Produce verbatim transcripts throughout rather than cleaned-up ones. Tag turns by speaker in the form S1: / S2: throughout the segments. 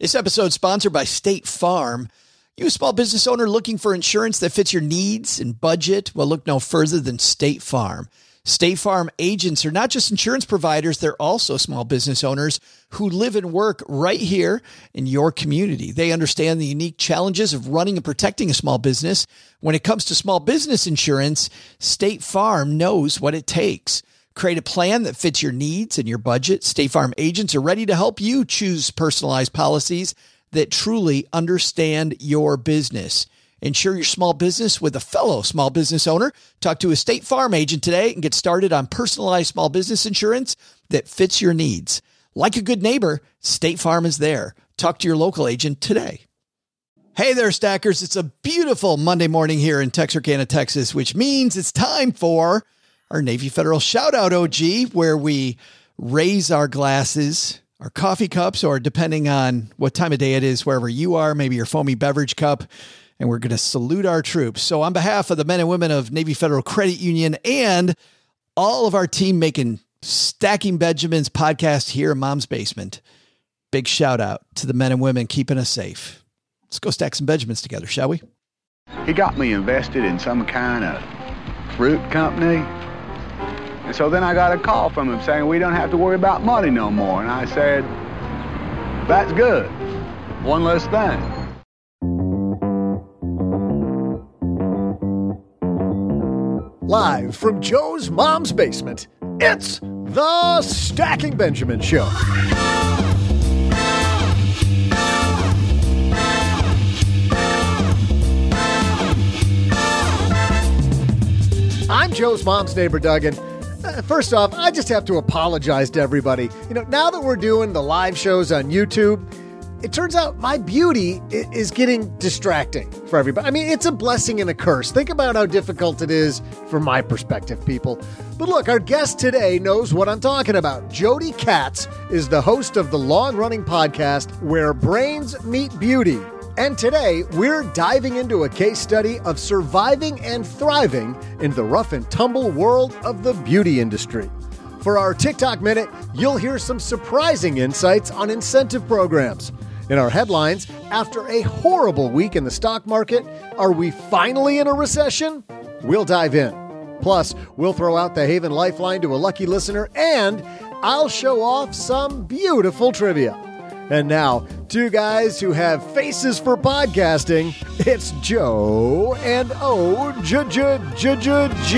S1: This episode is sponsored by State Farm. You a small business owner looking for insurance that fits your needs and budget? Well, look no further than State Farm. State Farm agents are not just insurance providers, they're also small business owners who live and work right here in your community. They understand the unique challenges of running and protecting a small business. When it comes to small business insurance, State Farm knows what it takes. Create a plan that fits your needs and your budget. State Farm agents are ready to help you choose personalized policies that truly understand your business. Insure your small business with a fellow small business owner. Talk to a State Farm agent today and get started on personalized small business insurance that fits your needs. Like a good neighbor, State Farm is there. Talk to your local agent today. Hey there, Stackers. It's a beautiful Monday morning here in Texarkana, Texas, which means it's time for our Navy Federal Shout Out, O G, where we raise our glasses, our coffee cups, or depending on what time of day it is, wherever you are, maybe your foamy beverage cup, and we're going to salute our troops. So on behalf of the men and women of Navy Federal Credit Union and all of our team making Stacking Benjamins podcast here in Mom's Basement, big shout out to the men and women keeping us safe. Let's go stack some Benjamins together, shall we?
S2: He got me invested in some kind of fruit company. And so then I got a call from him saying, we don't have to worry about money no more. And I said, that's good. One less thing.
S3: Live from Joe's Mom's Basement, it's the Stacking Benjamin Show. I'm Joe's mom's neighbor, Duggan. Uh, first off, I just have to apologize to everybody. You know, now that we're doing the live shows on YouTube, it turns out my beauty is getting distracting for everybody. I mean, it's a blessing and a curse. Think about how difficult it is from my perspective, people. But look, our guest today knows what I'm talking about. Jody Katz is the host of the long-running podcast Where Brains Meet Beauty. And today, we're diving into a case study of surviving and thriving in the rough and tumble world of the beauty industry. For our TikTok Minute, you'll hear some surprising insights on incentive programs. In our headlines, after a horrible week in the stock market, are we finally in a recession? We'll dive in. Plus, we'll throw out the Haven Lifeline to a lucky listener, and I'll show off some beautiful trivia. And now, two guys who have faces for podcasting, it's Joe and O J J J J G.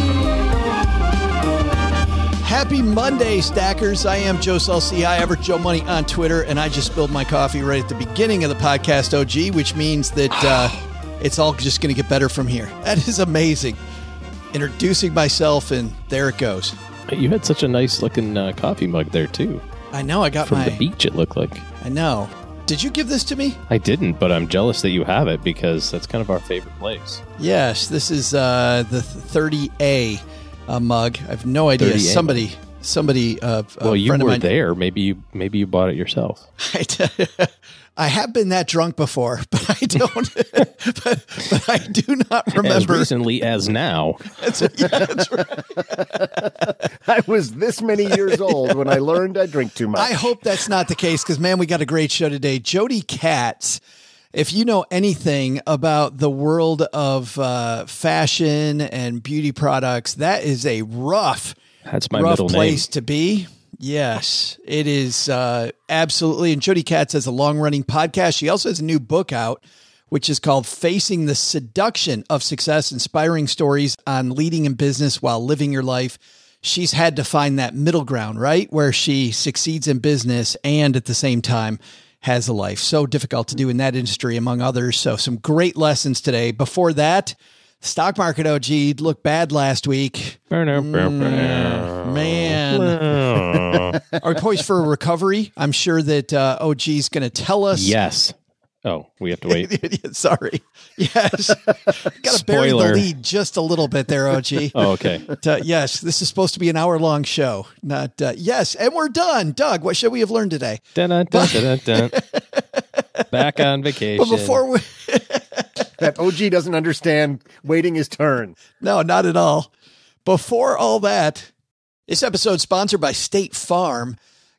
S1: Happy Monday, Stackers. I am Joe Salci, I ever Joe Money on Twitter, and I just spilled my coffee right at the beginning of the podcast, O G, which means that uh, it's all just going to get better from here. That is amazing. Introducing myself, and there it goes.
S4: You had such a nice looking uh, coffee mug there, too.
S1: I know, I got
S4: From
S1: my...
S4: the beach, it looked like.
S1: I know. Did you give this to me?
S4: I didn't, but I'm jealous that you have it because that's kind of our favorite place.
S1: Yes, this is uh, the thirty A uh, mug. I have no idea. Somebody, somebody. Uh,
S4: well,
S1: a
S4: you
S1: friend
S4: were
S1: of mine,
S4: there. Maybe you, maybe you bought it yourself.
S1: I, I have been that drunk before, but I don't. but, but I do not remember
S4: As recently as now.
S1: That's, yeah, that's right.
S3: I was this many years old when I learned I drink too much.
S1: I hope that's not the case because, man, we got a great show today. Jody Katz. If you know anything about the world of uh, fashion and beauty products, that is a rough,
S4: That's my
S1: rough
S4: middle
S1: place
S4: name.
S1: to be. Yes, it is uh, absolutely. And Jody Katz has a long-running podcast. She also has a new book out, which is called Facing the Seduction of Success, Inspiring Stories on Leading in Business While Living Your Life. She's had to find that middle ground, right? Where she succeeds in business and at the same time has a life. So difficult to do in that industry, among others. So some great lessons today. Before that, stock market, O G, looked bad last week. Mm, man. Are we poised for a recovery? I'm sure that uh, O G's going to tell us.
S4: Yes. Oh, we have to wait.
S1: Sorry. Yes. Got to bury the lead just a little bit there, O G.
S4: Oh, okay.
S1: But, uh, yes, this is supposed to be an hour-long show. Not uh, yes, and we're done. Doug, what should we have learned today?
S4: Dun, dun, dun, dun, dun, dun. Back on vacation.
S1: But before we...
S3: that O G doesn't understand waiting his turn.
S1: No, not at all. Before all that, this episode is sponsored by State Farm.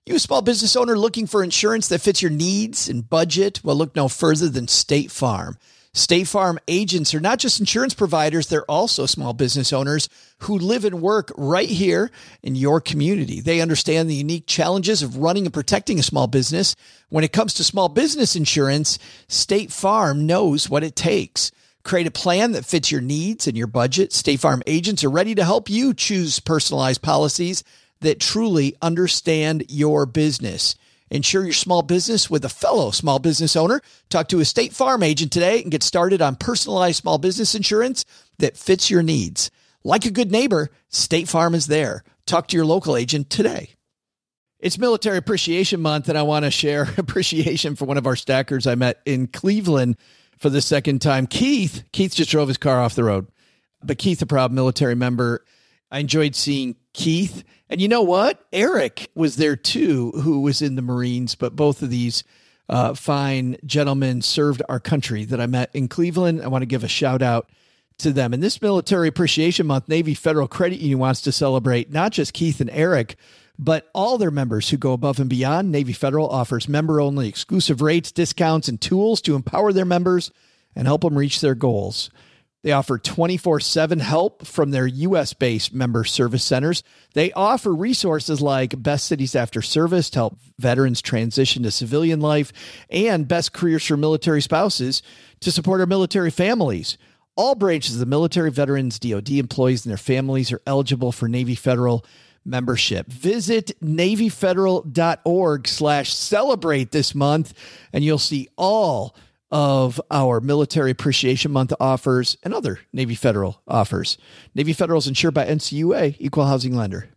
S1: You a small business owner looking for insurance that fits your needs and budget? Well, look no further than State Farm. State Farm agents are not just insurance providers, they're also small business owners who live and work right here in your community. They understand the unique challenges of running and protecting a small business. When it comes to small business insurance, State Farm knows what it takes. Create a plan that fits your needs and your budget. State Farm agents are ready to help you choose personalized policies that truly understand your business. Insure your small business with a fellow small business owner. Talk to a State Farm agent today and get started on personalized small business insurance that fits your needs. Like a good neighbor, State Farm is there. Talk to your local agent today. It's Military Appreciation Month, and I want to share appreciation for one of our stackers I met in Cleveland for the second time. Keith. Keith just drove his car off the road. But Keith, a proud military member. I enjoyed seeing Keith. And you know what? Eric was there too, who was in the Marines, but both of these uh, fine gentlemen served our country that I met in Cleveland. I want to give a shout out to them. And this Military Appreciation Month, Navy Federal Credit Union wants to celebrate not just Keith and Eric, but all their members who go above and beyond. Navy Federal offers member-only exclusive rates, discounts, and tools to empower their members and help them reach their goals. They offer twenty-four seven help from their U S-based member service centers. They offer resources like Best Cities After Service to help veterans transition to civilian life and Best Careers for Military Spouses to support our military families. All branches of the military, veterans, D O D employees, and their families are eligible for Navy Federal membership. Visit NavyFederal.org slash celebrate this month, and you'll see all of our Military Appreciation Month offers and other Navy Federal offers. Navy Federal is insured by N C U A, Equal Housing Lender.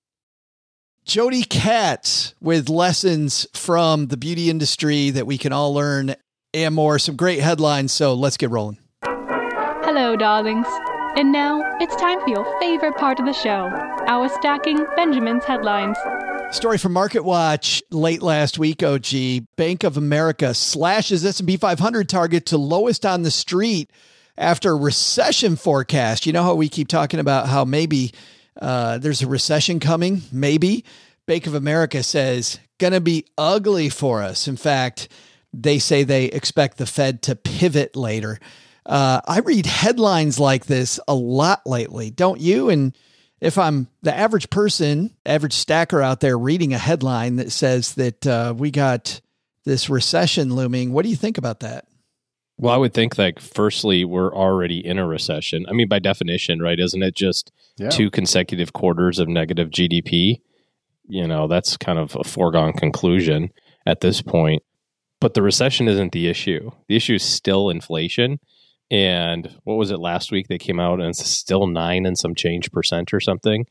S1: Jody Katz with lessons from the beauty industry that we can all learn and more. Some great headlines, so let's get rolling.
S5: Hello, darlings. And now it's time for your favorite part of the show, our Stacking Benjamin's Headlines.
S1: Story from MarketWatch late last week, O G. Bank of America slashes S and P five hundred target to lowest on the street after recession forecast. You know how we keep talking about how maybe uh, there's a recession coming? Maybe. Bank of America says, going to be ugly for us. In fact, they say they expect the Fed to pivot later. Uh, I read headlines like this a lot lately, don't you? And if I'm the average person, average stacker out there reading a headline that says that uh, we got this recession looming, what do you think about that?
S4: Well, I would think like, firstly, we're already in a recession. I mean, by definition, right? Isn't it just yeah. two consecutive quarters of negative G D P? You know, that's kind of a foregone conclusion at this point. But the recession isn't the issue. The issue is still inflation. And what was it last week? They came out and it's still nine and some change percent or something.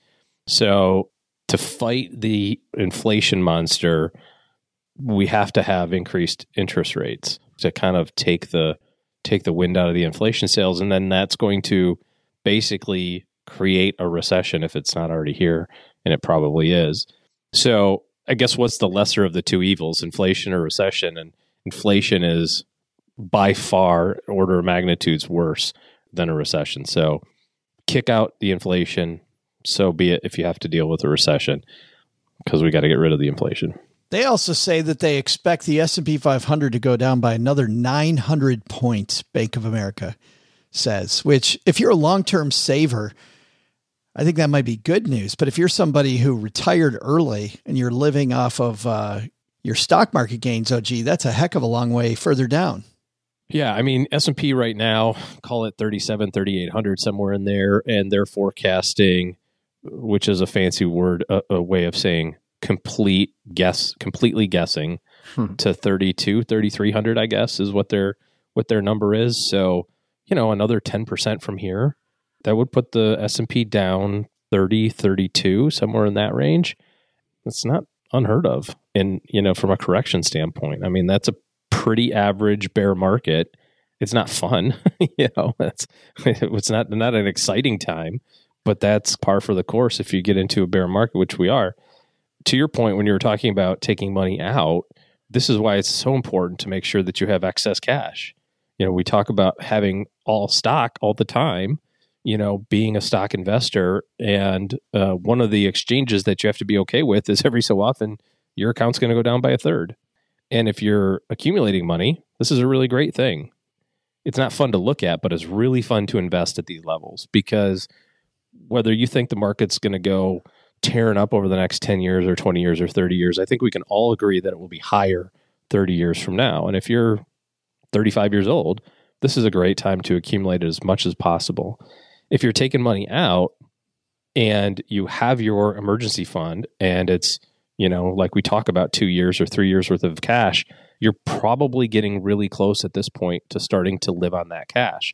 S4: So to fight the inflation monster, we have to have increased interest rates to kind of take the take the wind out of the inflation sails. And then that's going to basically create a recession if it's not already here. And it probably is. So I guess what's the lesser of the two evils, inflation or recession? And inflation is by far order of magnitudes worse than a recession. So kick out the inflation. So be it if you have to deal with a recession, because we got to get rid of the inflation.
S1: They also say that they expect the S and P five hundred to go down by another nine hundred points, Bank of America says, which if you're a long-term saver, I think that might be good news. But if you're somebody who retired early and you're living off of uh, your stock market gains, oh, gee, that's a heck of a long way further down.
S4: Yeah, I mean, S and P right now, call it thirty-seven, thirty-eight hundred, somewhere in there, and they're forecasting, which is a fancy word, a, a way of saying complete guess, completely guessing hmm. to thirty-two, thirty-three hundred, I guess, is what their what their number is. So, you know, another ten percent from here, that would put the S and P down thirty, thirty-two, somewhere in that range. That's not unheard of. And, you know, from a correction standpoint, I mean, that's a pretty average bear market. It's not fun, you know. It's it's not not an exciting time, but that's par for the course if you get into a bear market, which we are. To your point, when you were talking about taking money out, this is why it's so important to make sure that you have excess cash. You know, we talk about having all stock all the time, you know, being a stock investor, and uh, one of the exchanges that you have to be okay with is every so often your account's going to go down by a third. And if you're accumulating money, this is a really great thing. It's not fun to look at, but it's really fun to invest at these levels, because whether you think the market's going to go tearing up over the next ten years or twenty years or thirty years, I think we can all agree that it will be higher thirty years from now. And if you're thirty-five years old, this is a great time to accumulate as much as possible. If you're taking money out and you have your emergency fund and it's, you know, like we talk about two years or three years worth of cash, you're probably getting really close at this point to starting to live on that cash.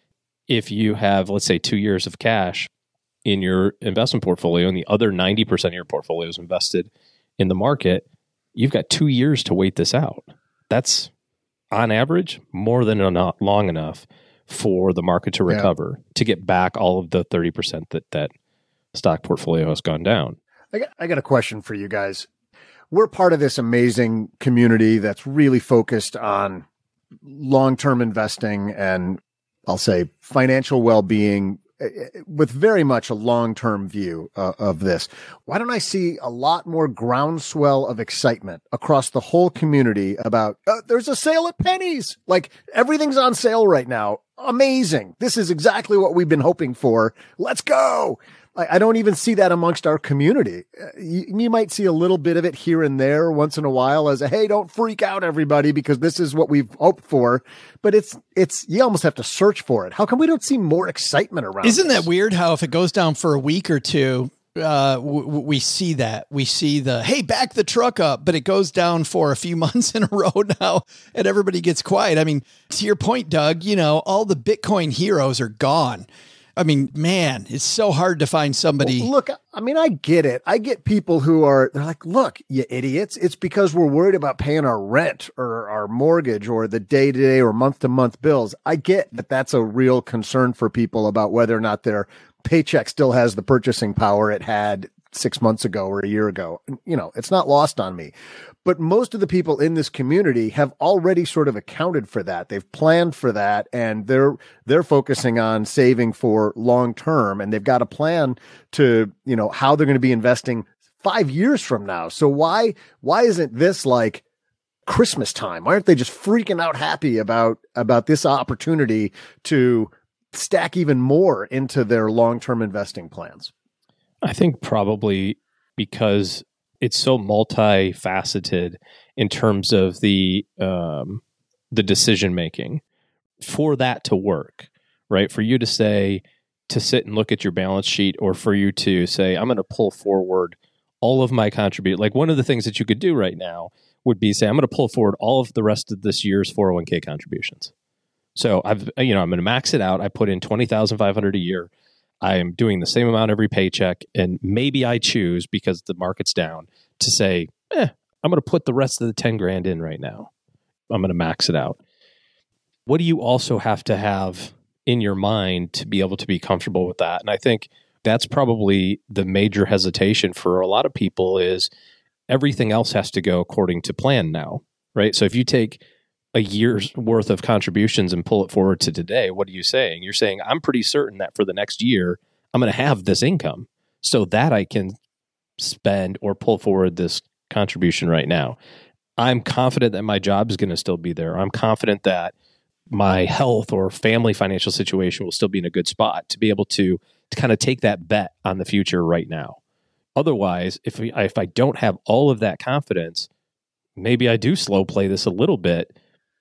S4: If you have, let's say, two years of cash in your investment portfolio and the other ninety percent of your portfolio is invested in the market, you've got two years to wait this out. That's, on average, more than enough, long enough for the market to recover, yeah. to get back all of the thirty percent that that stock portfolio has gone down.
S3: I got, I got a question for you guys. We're part of this amazing community that's really focused on long-term investing and, I'll say, financial well-being, with very much a long-term view uh, of this. Why don't I see a lot more groundswell of excitement across the whole community about, uh, there's a sale at Penny's. Like, everything's on sale right now. Amazing. This is exactly what we've been hoping for. Let's go. I, I don't even see that amongst our community. Uh, you, you might see a little bit of it here and there once in a while as a, hey, don't freak out, everybody, because this is what we've hoped for. But it's, it's, you almost have to search for it. How come we don't see more excitement around
S1: Isn't
S3: this?
S1: that weird how if it goes down for a week or two, uh, w- we see that. We see the, hey, back the truck up, but it goes down for a few months in a row now and everybody gets quiet. I mean, to your point, Doug, you know, all the Bitcoin heroes are gone. I mean, man, it's so hard to find somebody.
S3: Well, look, I mean, I get it. I get people who are, they're like, look, you idiots. It's because we're worried about paying our rent or our mortgage or the day to day or month to month bills. I get that that's a real concern for people about whether or not their paycheck still has the purchasing power it had six months ago or a year ago. You know, it's not lost on me. But most of the people in this community have already sort of accounted for that. They've planned for that, and they're they're focusing on saving for long term, and they've got a plan to, you know, how they're going to be investing five years from now. So why why isn't this like Christmas time? Why aren't they just freaking out happy about about this opportunity to stack even more into their long term investing plans?
S4: I think probably because it's so multifaceted in terms of the um, the decision making for that to work, right? For you to say, to sit and look at your balance sheet, or for you to say, I'm going to pull forward all of my contribute. Like, one of the things that you could do right now would be say, I'm going to pull forward all of the rest of this year's four oh one k contributions. So I've, you know, I'm going to max it out. I put in twenty thousand five hundred dollars a year. I am doing the same amount every paycheck, and maybe I choose, because the market's down, to say, eh, I'm going to put the rest of the ten grand in right now. I'm going to max it out. What do you also have to have in your mind to be able to be comfortable with that? And I think that's probably the major hesitation for a lot of people, is everything else has to go according to plan now, right? So if you take a year's worth of contributions and pull it forward to today, what are you saying? You're saying, I'm pretty certain that for the next year, I'm going to have this income so that I can spend or pull forward this contribution right now. I'm confident that my job is going to still be there. I'm confident that my health or family financial situation will still be in a good spot to be able to, to kind of take that bet on the future right now. Otherwise, if we, if I don't have all of that confidence, maybe I do slow play this a little bit,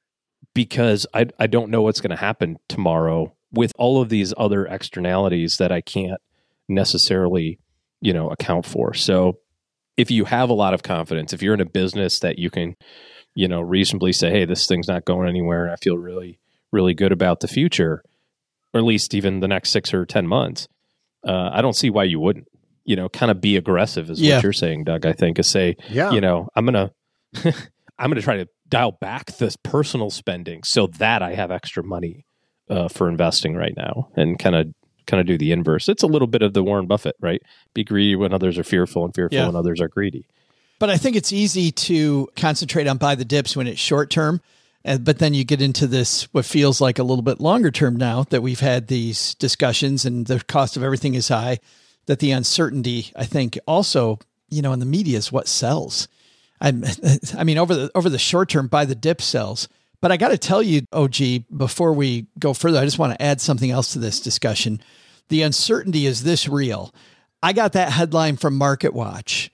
S4: because I I don't know what's going to happen tomorrow with all of these other externalities that I can't necessarily, you know, account for. So if you have a lot of confidence, if you're in a business that you can, you know, reasonably say, hey, this thing's not going anywhere and I feel really, really good about the future, or at least even the next six or ten months, uh, I don't see why you wouldn't, you know, kind of be aggressive is yeah. what you're saying, Doug, I think, is say, yeah. you know, I'm going to, I'm going to try to dial back this personal spending so that I have extra money uh, for investing right now, and kind of kind of do the inverse. It's a little bit of the Warren Buffett, right? Be greedy when others are fearful, and fearful yeah. when others are greedy.
S1: But I think it's easy to concentrate on buy the dips when it's short term. And, but then you get into this, what feels like a little bit longer term now that we've had these discussions and the cost of everything is high, that the uncertainty, I think also, you know, in the media is what sells. I'm, I mean, over the over the short term, buy the dip sells. But I got to tell you, O G, before we go further, I just want to add something else to this discussion. The uncertainty is this real. I got that headline from MarketWatch.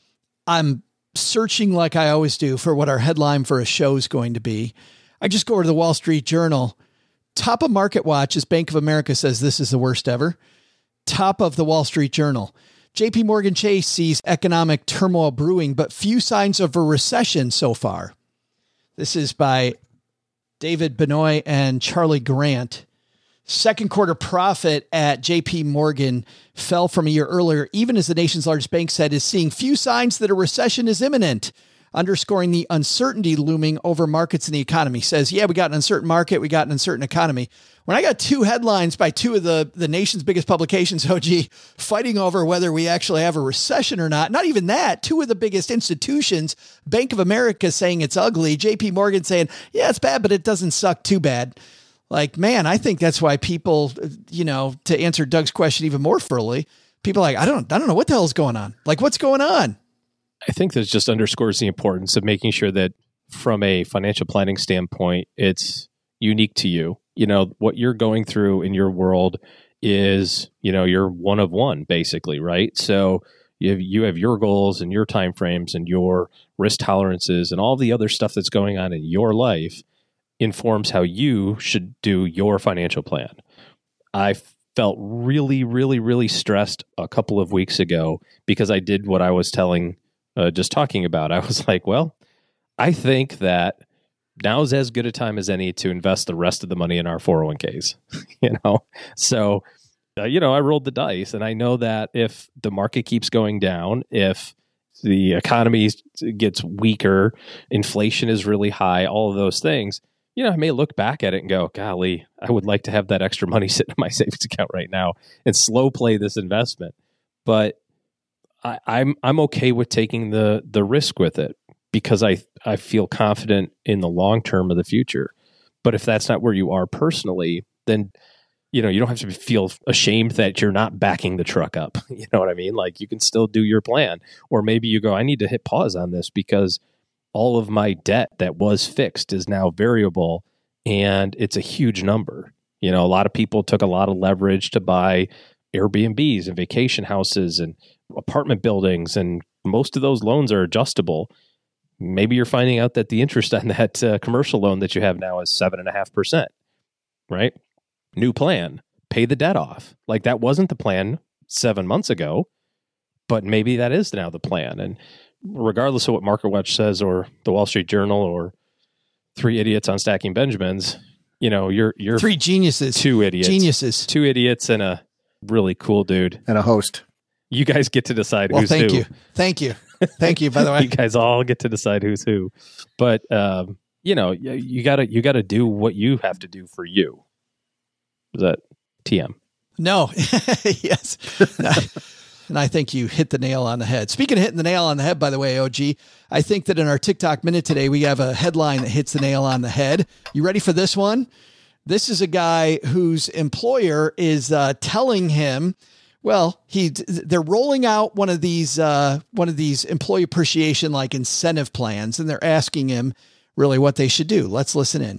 S1: I'm searching like I always do for what our headline for a show is going to be. I just go over to the Wall Street Journal. Top of MarketWatch is Bank of America says this is the worst ever. Top of the Wall Street Journal. J P Morgan Chase sees economic turmoil brewing, but few signs of a recession so far. This is by David Benoit and Charlie Grant. Second quarter profit at J P Morgan fell from a year earlier, even as the nation's largest bank said is seeing few signs that a recession is imminent, underscoring the uncertainty looming over markets and the economy. Says, yeah, we got an uncertain market. We got an uncertain economy. When I got two headlines by two of the, the nation's biggest publications, O G, fighting over whether we actually have a recession or not, not even that, two of the biggest institutions, Bank of America saying it's ugly, J P Morgan saying, yeah, it's bad, but it doesn't suck too bad. Like, man, I think that's why people, you know, to answer Doug's question even more fully, people are like, I don't, I don't know what the hell is going on. Like, what's going on?
S4: I think this just underscores the importance of making sure that from a financial planning standpoint, it's unique to you. You know, what you're going through in your world is, you know, you're one of one, basically, right? So you have, you have your goals and your timeframes and your risk tolerances and all the other stuff that's going on in your life informs how you should do your financial plan. I felt really, really, really stressed a couple of weeks ago because I did what I was telling, uh, just talking about. I was like, well, I think that now's as good a time as any to invest the rest of the money in our four oh one k's, you know? So, uh, you know, I rolled the dice, and I know that if the market keeps going down, if the economy gets weaker, inflation is really high, all of those things, you know, I may look back at it and go, golly, I would like to have that extra money sitting in my savings account right now and slow play this investment. But I, I'm I'm okay with taking the the risk with it because I I feel confident in the long term of the future. But if that's not where you are personally, then you know you don't have to feel ashamed that you're not backing the truck up. You know what I mean? Like, you can still do your plan, or maybe you go, I need to hit pause on this because all of my debt that was fixed is now variable, and it's a huge number. You know, a lot of people took a lot of leverage to buy Airbnbs and vacation houses and apartment buildings, and most of those loans are adjustable. Maybe you're finding out that the interest on that uh, commercial loan that you have now is seven and a half percent, right? New plan, pay the debt off. Like, that wasn't the plan seven months ago, but maybe that is now the plan. And regardless of what MarketWatch says, or the Wall Street Journal, or three idiots on Stacking Benjamins, you know, you're you're
S1: three geniuses,
S4: two idiots,
S1: geniuses,
S4: two idiots, and a really cool dude
S3: and a host.
S4: You guys get to decide
S1: well,
S4: who's
S1: thank
S4: who.
S1: you, thank you, thank you. By the way,
S4: you guys all get to decide who's who. But um, you know, you, you gotta you gotta do what you have to do for you. Is that T M?
S1: No, yes. And I think you hit the nail on the head. Speaking of hitting the nail on the head, by the way, O G, I think that in our TikTok Minute today, we have a headline that hits the nail on the head. You ready for this one? This is a guy whose employer is uh, telling him, well, he they're rolling out one of these uh, one of these employee appreciation like incentive plans, and they're asking him really what they should do. Let's listen in.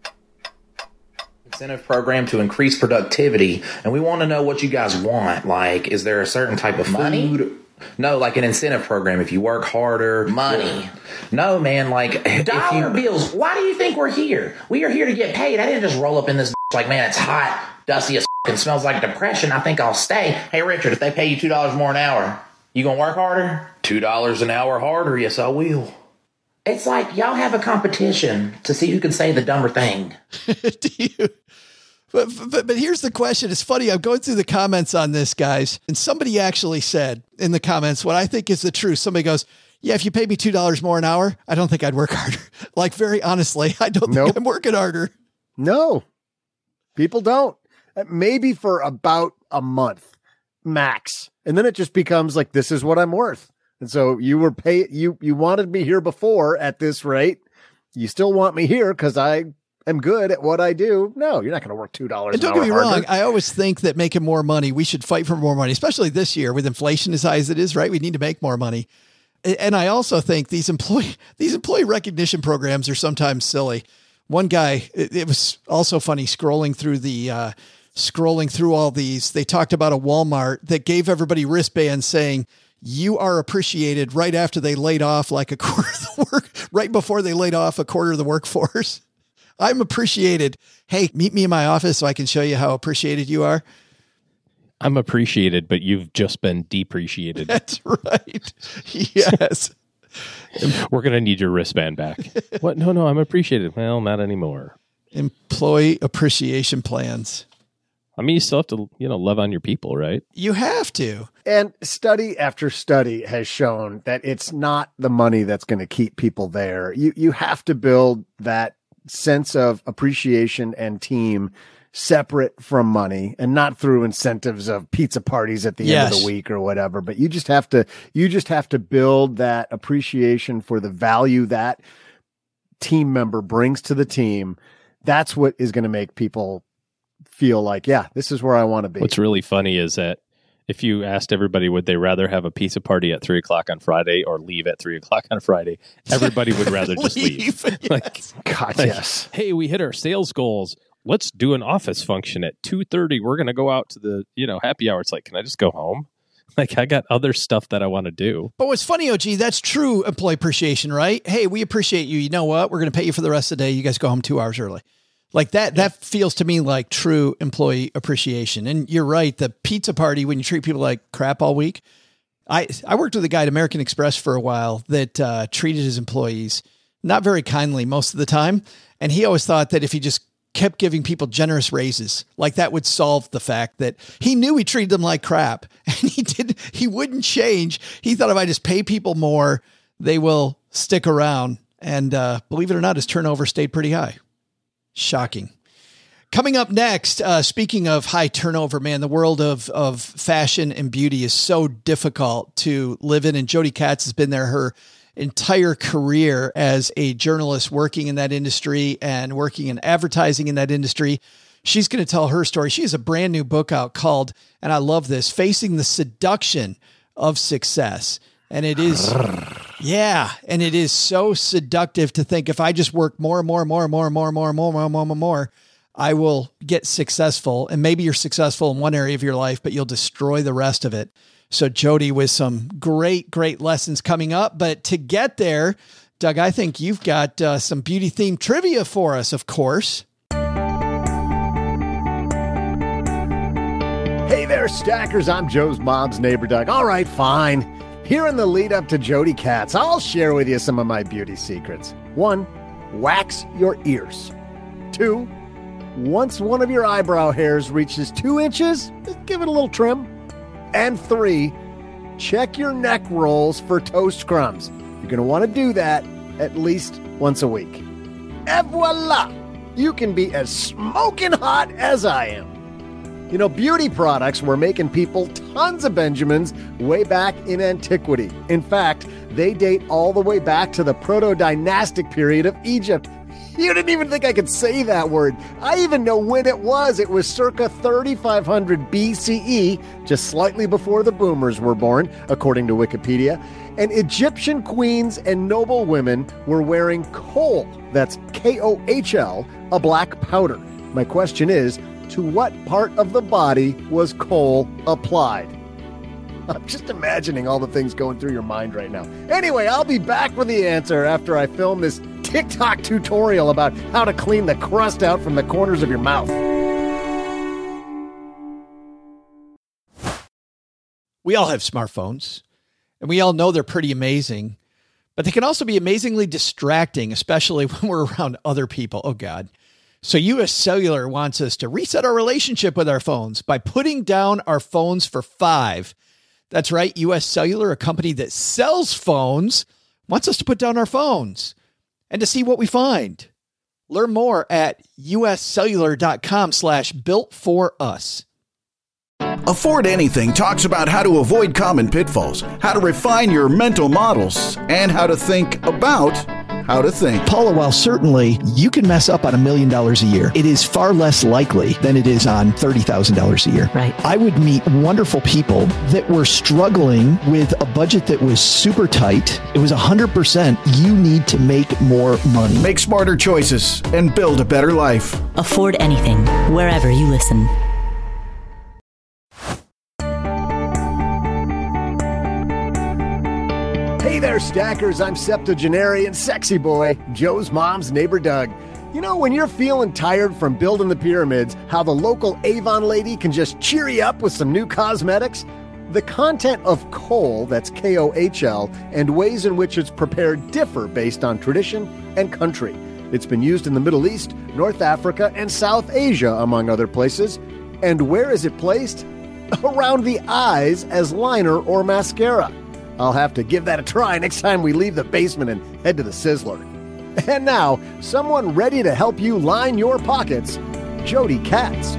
S6: Incentive program to increase productivity, and we want to know what you guys want. Like, is there a certain type of money? Food? No, like an incentive program. If you work harder, money. No, man, like dollar you, bills. Why do you think we're here? We are here to get paid. I didn't just roll up in this like, man, it's hot, dusty as and smells like depression. I think I'll stay. Hey, Richard, if they pay you two dollars more an hour, you gonna work harder? Two dollars an hour harder? Yes, I will. It's like y'all have a competition to see who can say the dumber thing.
S1: Do you? But, but but here's the question. It's funny. I'm going through the comments on this, guys, and somebody actually said in the comments what I think is the truth. Somebody goes, yeah, if you paid me two dollars more an hour, I don't think I'd work harder. Like, very honestly, I don't nope. think I'm working harder.
S3: No, people don't. Maybe for about a month max. And then it just becomes like, this is what I'm worth. And so you were pay you, you wanted me here before at this rate. You still want me here because I am good at what I do. No, you're not going to work two dollars an hour.
S1: Don't get me
S3: harder.
S1: wrong. I always think that making more money, we should fight for more money, especially this year with inflation as high as it is, right? We need to make more money. And I also think these employee these employee recognition programs are sometimes silly. One guy, it, it was also funny scrolling through the uh, scrolling through all these. They talked about a Walmart that gave everybody wristbands saying you are appreciated right after they laid off like a quarter of the work, right before they laid off a quarter of the workforce. I'm appreciated. Hey, meet me in my office so I can show you how appreciated you are.
S4: I'm appreciated, but you've just been depreciated.
S1: That's right. Yes.
S4: We're going to need your wristband back. What? No, no, I'm appreciated. Well, not anymore.
S1: Employee appreciation plans.
S4: I mean, you still have to, you know, love on your people, right?
S1: You have to.
S3: And study after study has shown that it's not the money that's going to keep people there. You you have to build that sense of appreciation and team separate from money, and not through incentives of pizza parties at the yes. end of the week or whatever. But you just have to, you just have to build that appreciation for the value that team member brings to the team. That's what is going to make people feel like, yeah, this is where I want to be.
S4: What's really funny is that if you asked everybody, would they rather have a pizza party at three o'clock on Friday or leave at three o'clock on Friday? Everybody would rather just leave.
S1: Yes.
S4: Like,
S3: God,
S4: like,
S3: yes.
S4: Hey, we hit our sales goals. Let's do an office function at two thirty. We're going to go out to the, you know, happy hour. It's like, can I just go home? Like, I got other stuff that I want to do.
S1: But what's funny, O G, that's true employee appreciation, right? Hey, we appreciate you. You know what? We're going to pay you for the rest of the day. You guys go home two hours early. Like that, yeah. that feels to me like true employee appreciation. And you're right. The pizza party, when you treat people like crap all week. I, I worked with a guy at American Express for a while that uh, treated his employees not very kindly most of the time. And he always thought that if he just kept giving people generous raises, like that would solve the fact that he knew he treated them like crap and he did, he wouldn't change. He thought if I just pay people more, they will stick around. And uh, believe it or not, his turnover stayed pretty high. Shocking. Coming up next, uh, speaking of high turnover, man, the world of, of fashion and beauty is so difficult to live in. And Jody Katz has been there her entire career as a journalist working in that industry and working in advertising in that industry. She's going to tell her story. She has a brand new book out called, and I love this, Facing the Seduction of Success. And it is, yeah, and it is so seductive to think if I just work more and more and more and more and more and more and more and more and more, I will get successful. And maybe you're successful in one area of your life, but you'll destroy the rest of it. So Jody with some great, great lessons coming up. But to get there, Doug, I think you've got uh, some beauty themed trivia for us, of course.
S3: Hey there, stackers. I'm Joe's mom's neighbor, Doug. All right, fine. Here in the lead up to Jody Katz, I'll share with you some of my beauty secrets. One, wax your ears. Two, once one of your eyebrow hairs reaches two inches, just give it a little trim. And three, check your neck rolls for toast crumbs. You're going to want to do that at least once a week. Et voila! You can be as smoking hot as I am. You know, beauty products were making people tons of Benjamins way back in antiquity. In fact, they date all the way back to the proto-dynastic period of Egypt. You didn't even think I could say that word. I even know when it was. It was circa thirty-five hundred B C E, just slightly before the boomers were born, according to Wikipedia. And Egyptian queens and noble women were wearing kohl, that's K O H L, a black powder. My question is, to what part of the body was kohl applied? I'm just imagining all the things going through your mind right now. Anyway, I'll be back with the answer after I film this TikTok tutorial about how to clean the crust out from the corners of your mouth.
S1: We all have smartphones, and we all know they're pretty amazing, but they can also be amazingly distracting, especially when we're around other people. Oh, God. So U S Cellular wants us to reset our relationship with our phones by putting down our phones for five. That's right. U S Cellular, a company that sells phones, wants us to put down our phones and to see what we find. Learn more at uscellular.com slash built for us.
S7: Afford Anything talks about how to avoid common pitfalls, how to refine your mental models, and how to think about how to think.
S1: Paula, while certainly you can mess up on a million dollars a year, it is far less likely than it is on thirty thousand dollars a year.
S8: Right.
S1: I would meet wonderful people that were struggling with a budget that was super tight. It was one hundred percent you need to make more money.
S7: Make smarter choices and build a better life.
S8: Afford anything, wherever you listen.
S3: Hey there, Stackers. I'm septuagenarian sexy boy, Joe's mom's neighbor Doug. You know, when you're feeling tired from building the pyramids, how the local Avon lady can just cheer you up with some new cosmetics? The content of kohl, that's K O H L, and ways in which it's prepared differ based on tradition and country. It's been used in the Middle East, North Africa, and South Asia, among other places. And where is it placed? Around the eyes as liner or mascara. I'll have to give that a try next time we leave the basement and head to the Sizzler. And now, someone ready to help you line your pockets, Jody Katz.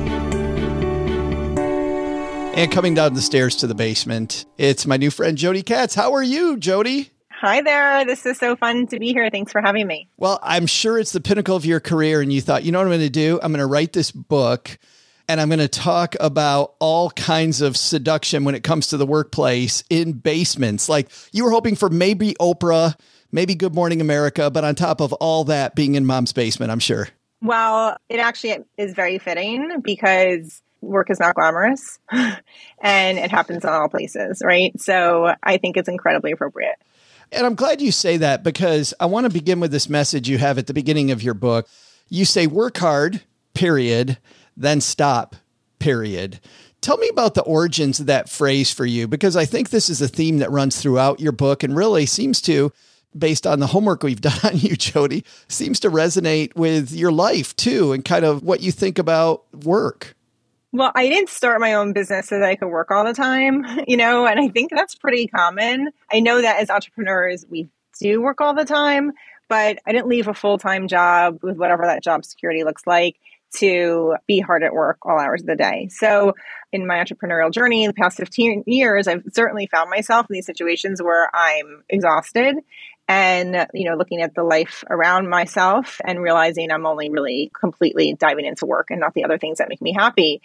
S1: And coming down the stairs to the basement, it's my new friend, Jody Katz. How are you, Jody?
S9: Hi there. This is so fun to be here. Thanks for having me.
S1: Well, I'm sure it's the pinnacle of your career, and you thought, you know what I'm going to do? I'm going to write this book, and I'm going to talk about all kinds of seduction when it comes to the workplace in basements. Like, you were hoping for maybe Oprah, maybe Good Morning America, but on top of all that, being in mom's basement, I'm sure.
S9: Well, it actually is very fitting because work is not glamorous and it happens in all places, right? So I think it's incredibly appropriate.
S1: And I'm glad you say that, because I want to begin with this message you have at the beginning of your book. You say, work hard, period, then stop, period. Tell me about the origins of that phrase for you, because I think this is a theme that runs throughout your book and really seems to, based on the homework we've done on you, Jody, seems to resonate with your life too, and kind of what you think about work.
S9: Well, I didn't start my own business so that I could work all the time, you know, and I think that's pretty common. I know that as entrepreneurs, we do work all the time, but I didn't leave a full-time job with whatever that job security looks like to be hard at work all hours of the day. So in my entrepreneurial journey, the past fifteen years, I've certainly found myself in these situations where I'm exhausted and, you know, looking at the life around myself and realizing I'm only really completely diving into work and not the other things that make me happy.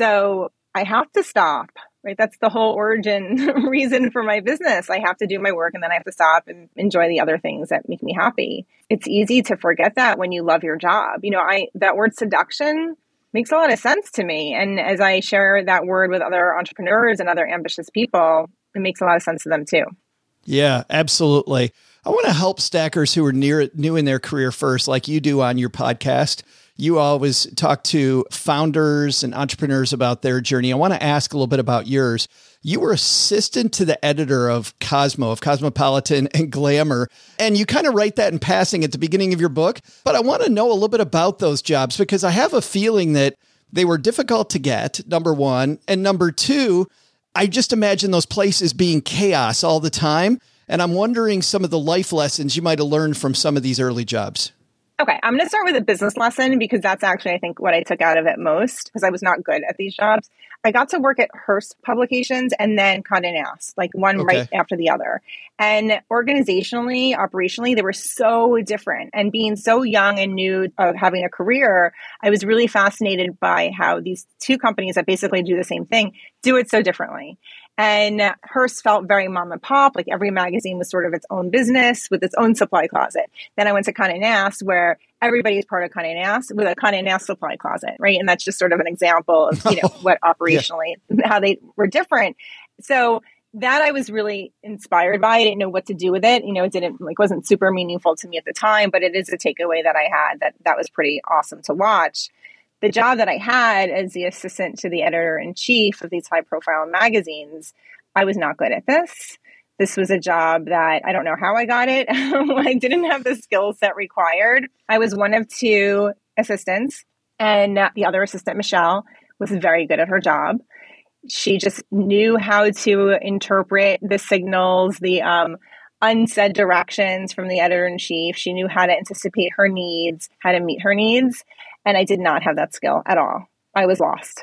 S9: So I have to stop, right? That's the whole origin reason for my business. I have to do my work and then I have to stop and enjoy the other things that make me happy. It's easy to forget that when you love your job. You know, I that word seduction makes a lot of sense to me. And as I share that word with other entrepreneurs and other ambitious people, it makes a lot of sense to them too.
S1: Yeah, absolutely. I want to help stackers who are near new in their career first, like you do on your podcast. You always talk to founders and entrepreneurs about their journey. I want to ask a little bit about yours. You were assistant to the editor of Cosmo, of Cosmopolitan and Glamour, and you kind of write that in passing at the beginning of your book. But I want to know a little bit about those jobs, because I have a feeling that they were difficult to get, number one. And number two, I just imagine those places being chaos all the time. And I'm wondering some of the life lessons you might have learned from some of these early jobs.
S9: Okay, I'm going to start with a business lesson because that's actually, I think, what I took out of it most, because I was not good at these jobs. I got to work at Hearst Publications and then Condé Nast, like one okay. right after the other. And organizationally, operationally, they were so different. And being so young and new of having a career, I was really fascinated by how these two companies that basically do the same thing do it so differently. And Hearst felt very mom and pop, like every magazine was sort of its own business with its own supply closet. Then I went to Condé Nast, where everybody is part of Condé Nast with a Condé Nast supply closet, right? And that's just sort of an example of, you know, what operationally, yeah. how they were different. So that I was really inspired by. I didn't know what to do with it. You know, it didn't like wasn't super meaningful to me at the time, but it is a takeaway that I had that that was pretty awesome to watch. The job that I had as the assistant to the editor-in-chief of these high-profile magazines, I was not good at this. This was a job that I don't know how I got it. I didn't have the skill set required. I was one of two assistants, and the other assistant, Michelle, was very good at her job. She just knew how to interpret the signals, the um, unsaid directions from the editor-in-chief. She knew how to anticipate her needs, how to meet her needs. And I did not have that skill at all. I was lost.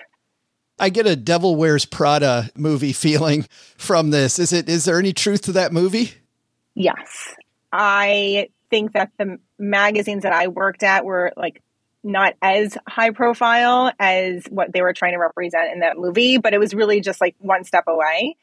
S1: I get a Devil Wears Prada movie feeling from this. Is it? Is there any truth to that movie?
S9: Yes. I think that the magazines that I worked at were like not as high profile as what they were trying to represent in that movie, but it was really just like one step away.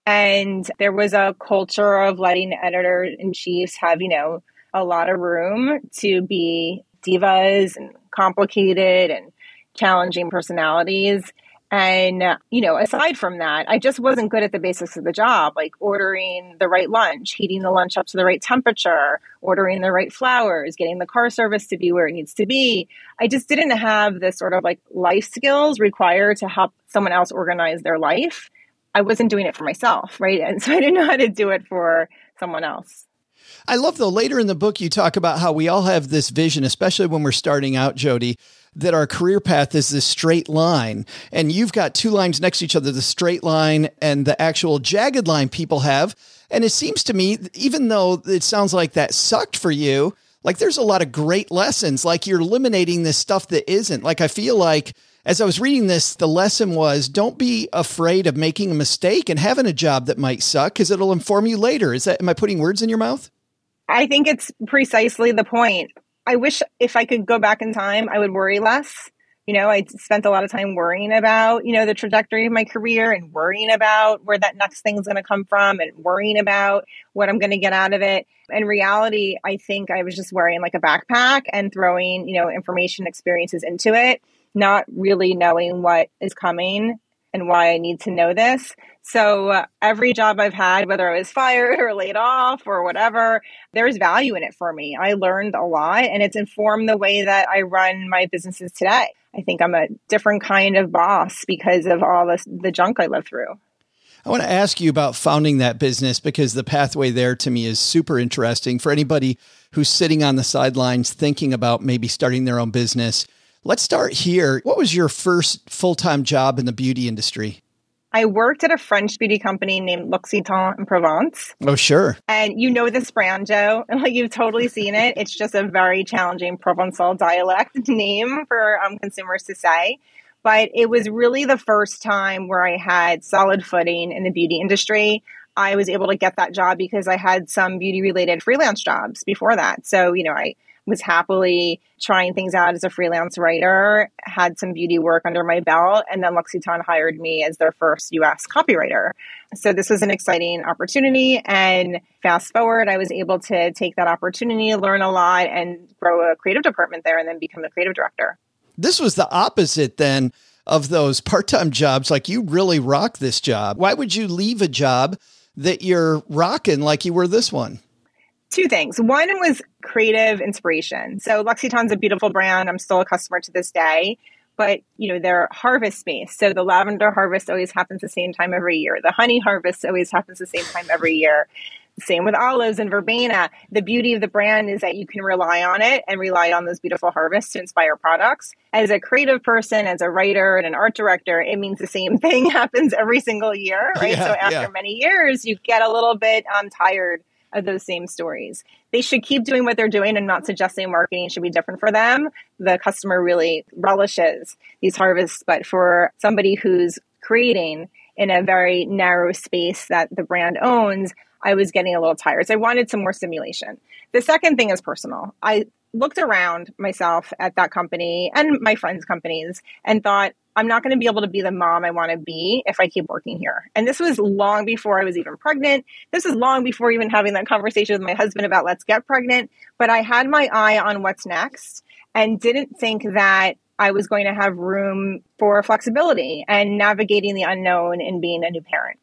S9: And there was a culture of letting editor-in-chiefs have, you know, a lot of room to be divas and complicated and challenging personalities. And, uh, you know, aside from that, I just wasn't good at the basics of the job, like ordering the right lunch, heating the lunch up to the right temperature, ordering the right flowers, getting the car service to be where it needs to be. I just didn't have the sort of like life skills required to help someone else organize their life. I wasn't doing it for myself, right? And so I didn't know how to do it for someone else.
S1: I love, though, later in the book, you talk about how we all have this vision, especially when we're starting out, Jody, that our career path is this straight line. And you've got two lines next to each other, the straight line and the actual jagged line people have. And it seems to me, even though it sounds like that sucked for you, like there's a lot of great lessons, like you're eliminating this stuff that isn't. Like I feel like as I was reading this, the lesson was don't be afraid of making a mistake and having a job that might suck because it'll inform you later. Is that, am I putting words in your mouth?
S9: I think it's precisely the point. I wish if I could go back in time, I would worry less. You know, I spent a lot of time worrying about, you know, the trajectory of my career and worrying about where that next thing's going to come from and worrying about what I'm going to get out of it. In reality, I think I was just wearing like a backpack and throwing, you know, information experiences into it, not really knowing what is coming and why I need to know this. So uh, every job I've had, whether I was fired or laid off or whatever, there's value in it for me. I learned a lot and it's informed the way that I run my businesses today. I think I'm a different kind of boss because of all this, the junk I lived through.
S1: I want to ask you about founding that business because the pathway there to me is super interesting for anybody who's sitting on the sidelines thinking about maybe starting their own business. Let's start here. What was your first full-time job in the beauty industry?
S9: I worked at a French beauty company named L'Occitane in Provence.
S1: Oh, sure.
S9: And you know this brand, Joe. Like you've totally seen it. It's just a very challenging Provençal dialect name for um, consumers to say. But it was really the first time where I had solid footing in the beauty industry. I was able to get that job because I had some beauty-related freelance jobs before that. So, you know, I was happily trying things out as a freelance writer, had some beauty work under my belt, and then L'Occitane hired me as their first U S copywriter. So this was an exciting opportunity. And fast forward, I was able to take that opportunity, learn a lot, and grow a creative department there and then become the creative director.
S1: This was the opposite then of those part-time jobs. Like you really rock this job. Why would you leave a job that you're rocking like you were this one?
S9: Two things. One was creative inspiration. So L'Occitane's a beautiful brand. I'm still a customer to this day, but you know, they're harvest based. So the lavender harvest always happens the same time every year. The honey harvest always happens the same time every year. Same with olives and verbena. The beauty of the brand is that you can rely on it and rely on those beautiful harvests to inspire products. As a creative person, as a writer and an art director, it means the same thing happens every single year, right? Yeah, so after yeah. many years, you get a little bit um, tired of those same stories. They should keep doing what they're doing and not suggesting marketing should be different for them. The customer really relishes these harvests, but for somebody who's creating in a very narrow space that the brand owns, I was getting a little tired. So I wanted some more stimulation. The second thing is personal. I looked around myself at that company and my friends' companies and thought, I'm not going to be able to be the mom I want to be if I keep working here. And this was long before I was even pregnant. This was long before even having that conversation with my husband about let's get pregnant. But I had my eye on what's next and didn't think that I was going to have room for flexibility and navigating the unknown and being a new parent.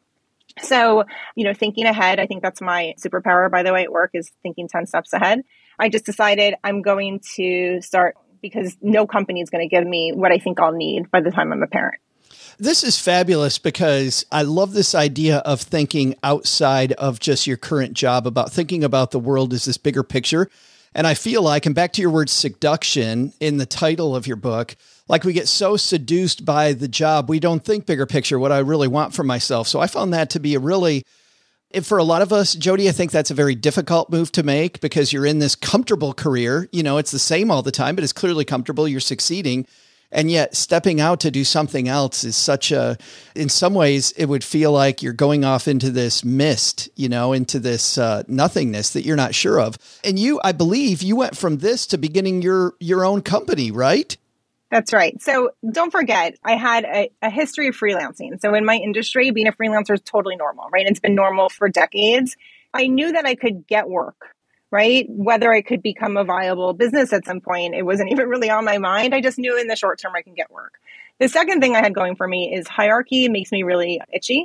S9: So, you know, thinking ahead, I think that's my superpower, by the way, at work is thinking ten steps ahead. I just decided I'm going to start because no company is going to give me what I think I'll need by the time I'm a parent.
S1: This is fabulous because I love this idea of thinking outside of just your current job, about thinking about the world as this bigger picture. And I feel like, and back to your word seduction in the title of your book, like we get so seduced by the job, we don't think bigger picture, what I really want for myself. So I found that to be a really, for a lot of us, Jody, I think that's a very difficult move to make because you're in this comfortable career. You know, it's the same all the time, but it's clearly comfortable. You're succeeding. And yet stepping out to do something else is such a, in some ways, it would feel like you're going off into this mist, you know, into this uh, nothingness that you're not sure of. And you, I believe you went from this to beginning your, your own company, right?
S9: That's right. So don't forget, I had a, a history of freelancing. So in my industry, being a freelancer is totally normal, right? It's been normal for decades. I knew that I could get work, right? Whether I could become a viable business at some point, it wasn't even really on my mind. I just knew in the short term I can get work. The second thing I had going for me is hierarchy makes me really itchy.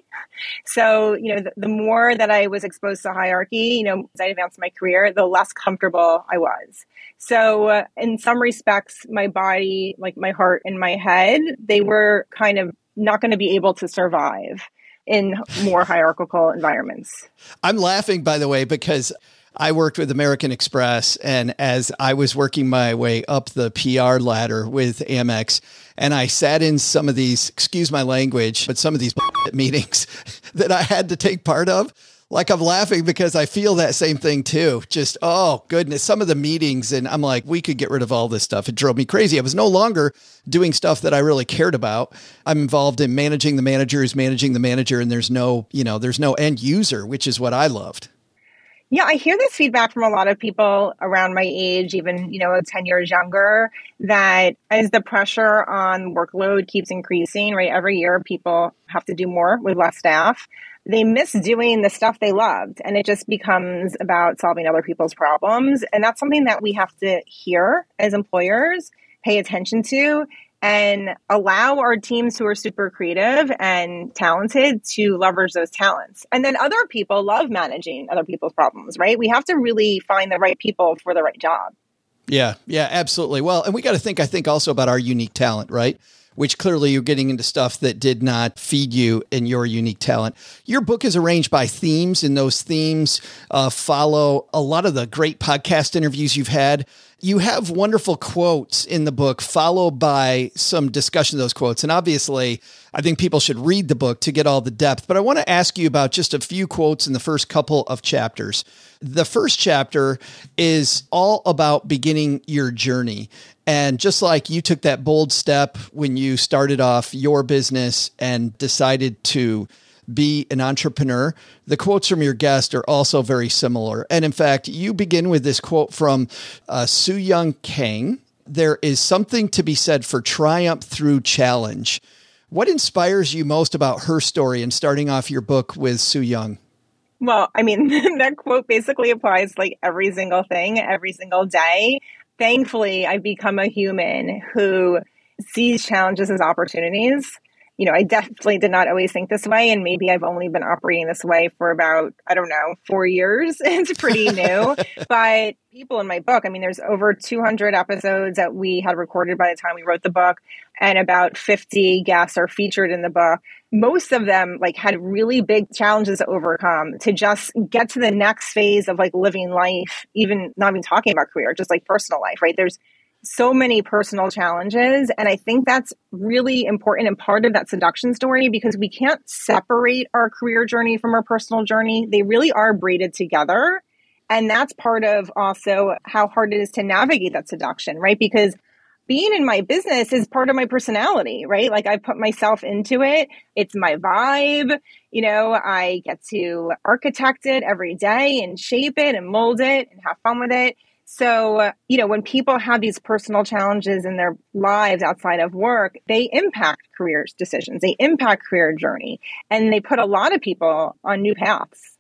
S9: So, you know, the, the more that I was exposed to hierarchy, you know, as I advanced my career, the less comfortable I was. So uh, in some respects, my body, like my heart and my head, they were kind of not going to be able to survive in more hierarchical environments.
S1: I'm laughing, by the way, because I worked with American Express, and as I was working my way up the P R ladder with Amex, and I sat in some of these, excuse my language, but some of these meetings that I had to take part of, like I'm laughing because I feel that same thing too. Just, oh goodness, some of the meetings, and I'm like, we could get rid of all this stuff. It drove me crazy. I was no longer doing stuff that I really cared about. I'm involved in managing the manager who's managing the manager, and there's no, you know, there's no end user, which is what I loved.
S9: Yeah, I hear this feedback from a lot of people around my age, even, you know, ten years younger, that as the pressure on workload keeps increasing, right, every year people have to do more with less staff. They miss doing the stuff they loved, and it just becomes about solving other people's problems. And that's something that we have to hear as employers, pay attention to, and allow our teams who are super creative and talented to leverage those talents. And then other people love managing other people's problems, right? We have to really find the right people for the right job.
S1: Yeah, yeah, absolutely. Well, and we got to think, I think also about our unique talent, right? Which clearly you're getting into stuff that did not feed you in your unique talent. Your book is arranged by themes, and those themes uh, follow a lot of the great podcast interviews you've had. You have wonderful quotes in the book, followed by some discussion of those quotes. And obviously, I think people should read the book to get all the depth. But I want to ask you about just a few quotes in the first couple of chapters. The first chapter is all about beginning your journey. And just like you took that bold step when you started off your business and decided to be an entrepreneur, the quotes from your guest are also very similar. And in fact, you begin with this quote from uh, Soo-Young Kang. There is something to be said for triumph through challenge. What inspires you most about her story and starting off your book with Soo-Young?
S9: Well, I mean, that quote basically applies like every single thing, every single day. Thankfully, I've become a human who sees challenges as opportunities. You know, I definitely did not always think this way, and maybe I've only been operating this way for about, I don't know, four years. It's pretty new. But people in my book, I mean, there's over two hundred episodes that we had recorded by the time we wrote the book, and about fifty guests are featured in the book. Most of them like had really big challenges to overcome to just get to the next phase of like living life, even not even talking about career, just like personal life, right? There's so many personal challenges. And I think that's really important and part of that seduction story, because we can't separate our career journey from our personal journey. They really are braided together. And that's part of also how hard it is to navigate that seduction, right? Because being in my business is part of my personality, right? Like I put myself into it. It's my vibe. You know, I get to architect it every day and shape it and mold it and have fun with it. So, you know, when people have these personal challenges in their lives outside of work, they impact career decisions, they impact career journey, and they put a lot of people on new paths.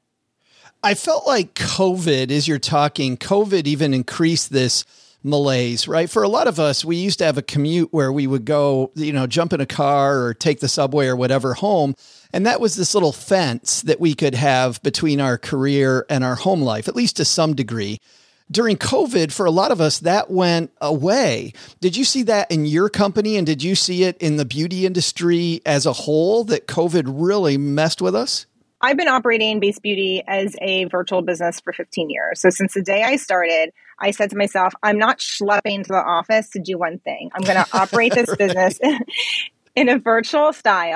S1: I felt like COVID, as you're talking, COVID even increased this malaise, right? For a lot of us, we used to have a commute where we would go, you know, jump in a car or take the subway or whatever home. And that was this little fence that we could have between our career and our home life, at least to some degree. During COVID, for a lot of us, that went away. Did you see that in your company? And did you see it in the beauty industry as a whole, that COVID really messed with us?
S9: I've been operating Base Beauty as a virtual business for fifteen years. So since the day I started, I said to myself, I'm not schlepping to the office to do one thing. I'm going to operate this right. business in a virtual style.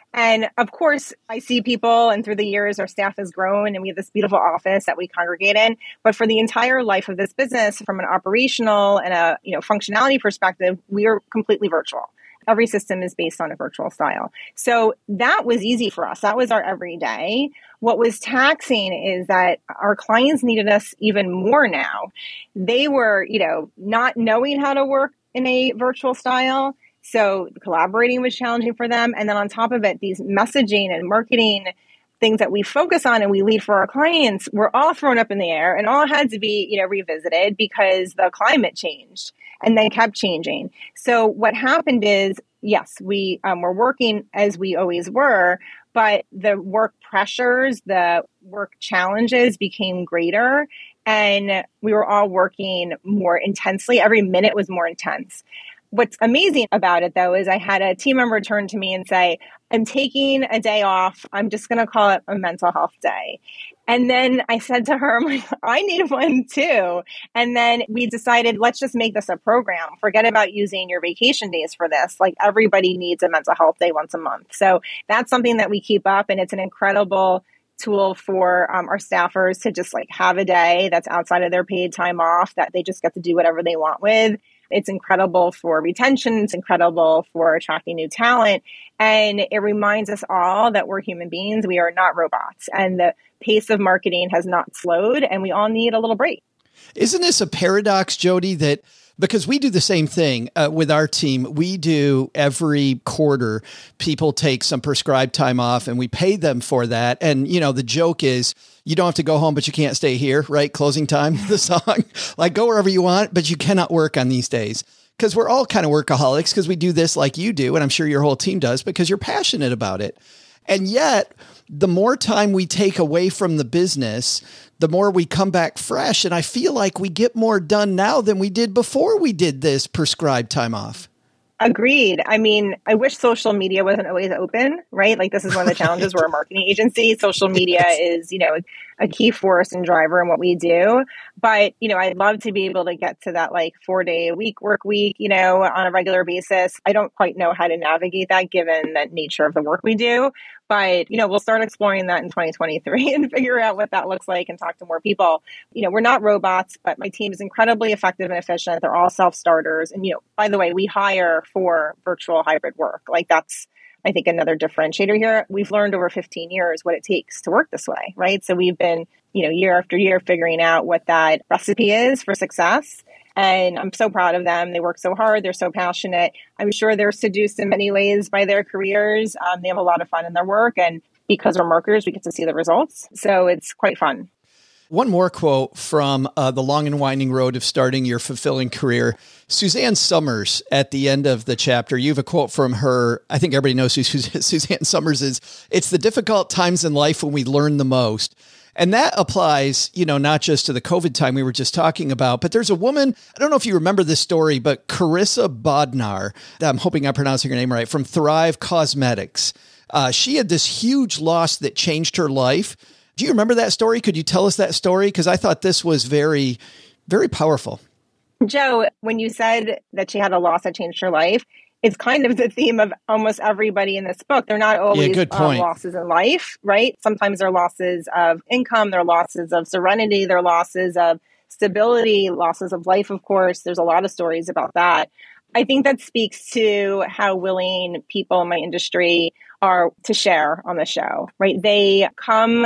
S9: And of course, I see people, and through the years, our staff has grown and we have this beautiful office that we congregate in. But for the entire life of this business, from an operational and a you know functionality perspective, we are completely virtual. Every system is based on a virtual style. So that was easy for us. That was our everyday. What was taxing is that our clients needed us even more now. They were, you know, not knowing how to work in a virtual style. So collaborating was challenging for them. And then on top of it, these messaging and marketing things that we focus on and we lead for our clients were all thrown up in the air and all had to be, you know, revisited because the climate changed and then kept changing. So what happened is, yes, we um, were working as we always were, but the work pressures, the work challenges became greater. And we were all working more intensely. Every minute was more intense. What's amazing about it, though, is I had a team member turn to me and say, I'm taking a day off. I'm just going to call it a mental health day. And then I said to her, I'm like, I need one too. And then we decided, let's just make this a program. Forget about using your vacation days for this. Like everybody needs a mental health day once a month. So that's something that we keep up. And it's an incredible tool for um, our staffers to just like have a day that's outside of their paid time off that they just get to do whatever they want with. It's incredible for retention. It's incredible for attracting new talent. And it reminds us all that we're human beings. We are not robots. And the pace of marketing has not slowed. And we all need a little break.
S1: Isn't this a paradox, Jody, that because we do the same thing uh, with our team, we do every quarter, people take some prescribed time off and we pay them for that. And, you know, the joke is you don't have to go home, but you can't stay here, right? Closing time, the song, like go wherever you want, but you cannot work on these days because we're all kind of workaholics because we do this like you do. And I'm sure your whole team does because you're passionate about it. And yet the more time we take away from the business, the more we come back fresh. And I feel like we get more done now than we did before we did this prescribed time off.
S9: Agreed. I mean, I wish social media wasn't always open, right? Like this is one of the challenges. We're a marketing agency. Social media yes. is, you know, a key force and driver in what we do. But, you know, I'd love to be able to get to that like four day a week work week, you know, on a regular basis. I don't quite know how to navigate that given the nature of the work we do. But, you know, we'll start exploring that in twenty twenty-three and figure out what that looks like and talk to more people. You know, we're not robots, but my team is incredibly effective and efficient. They're all self-starters. And, you know, by the way, we hire for virtual hybrid work. Like that's, I think, another differentiator here. We've learned over fifteen years what it takes to work this way, right? So we've been, you know, year after year figuring out what that recipe is for success. And I'm so proud of them. They work so hard. They're so passionate. I'm sure they're seduced in many ways by their careers. Um, they have a lot of fun in their work. And because we're marketers, we get to see the results. So it's quite fun.
S1: One more quote from uh, The Long and Winding Road of Starting Your Fulfilling Career. Suzanne Somers, at the end of the chapter, you have a quote from her. I think everybody knows who Suzanne Somers is. It's the difficult times in life when we learn the most. And that applies, you know, not just to the COVID time we were just talking about, but there's a woman, I don't know if you remember this story, but Carissa Bodnar, I'm hoping I'm pronouncing her name right, from Thrive Cosmetics. Uh, she had this huge loss that changed her life. Do you remember that story? Could you tell us that story? Because I thought this was very, very powerful.
S9: Joe, when you said that she had a loss that changed her life, it's kind of the theme of almost everybody in this book. They're not always
S1: yeah, good point.
S9: Um, losses in life, right? Sometimes they're losses of income, they're losses of serenity, they're losses of stability, losses of life, of course. There's a lot of stories about that. I think that speaks to how willing people in my industry are to share on the show, right? They come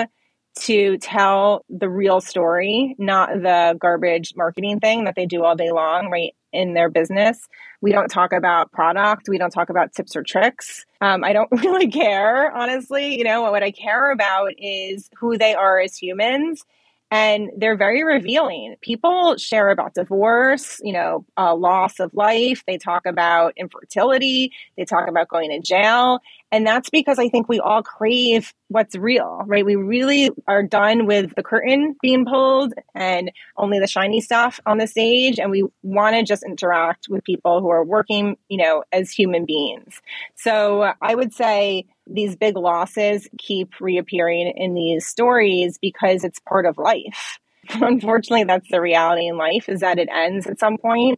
S9: to tell the real story, not the garbage marketing thing that they do all day long, right, in their business. We don't talk about product. We don't talk about tips or tricks. Um, I don't really care, honestly. You know, what I care about is who they are as humans. And they're very revealing. People share about divorce, you know, uh, loss of life. They talk about infertility. They talk about going to jail. And that's because I think we all crave what's real, right? We really are done with the curtain being pulled and only the shiny stuff on the stage. And we want to just interact with people who are working, you know, as human beings. So I would say these big losses keep reappearing in these stories because it's part of life. Unfortunately, that's the reality in life, is that it ends at some point.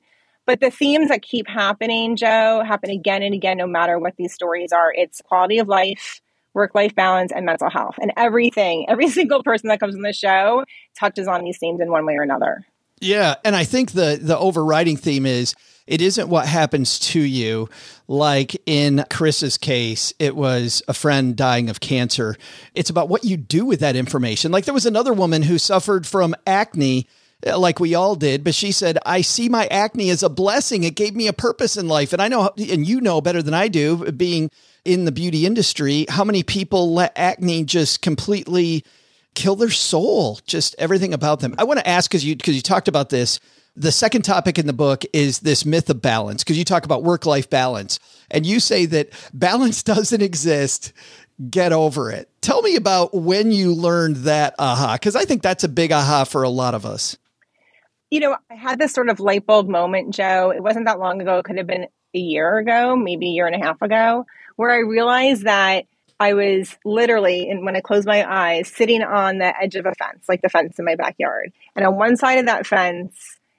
S9: But the themes that keep happening, Joe, happen again and again, no matter what these stories are. It's quality of life, work-life balance, and mental health. And everything, every single person that comes on the show touches on these themes in one way or another.
S1: Yeah. And I think the the overriding theme is it isn't what happens to you. Like in Chris's case, it was a friend dying of cancer. It's about what you do with that information. Like there was another woman who suffered from acne, like we all did, but she said, I see my acne as a blessing. It gave me a purpose in life. And I know, and you know better than I do, being in the beauty industry, how many people let acne just completely kill their soul, just everything about them. I want to ask, because you, because you talked about this, the second topic in the book is this myth of balance, because you talk about work-life balance, and you say that balance doesn't exist. Get over it. Tell me about when you learned that aha, because I think that's a big aha for a lot of us.
S9: You know, I had this sort of light bulb moment, Joe. It wasn't that long ago. It could have been a year ago, maybe a year and a half ago, where I realized that I was literally, and when I closed my eyes, sitting on the edge of a fence, like the fence in my backyard. And on one side of that fence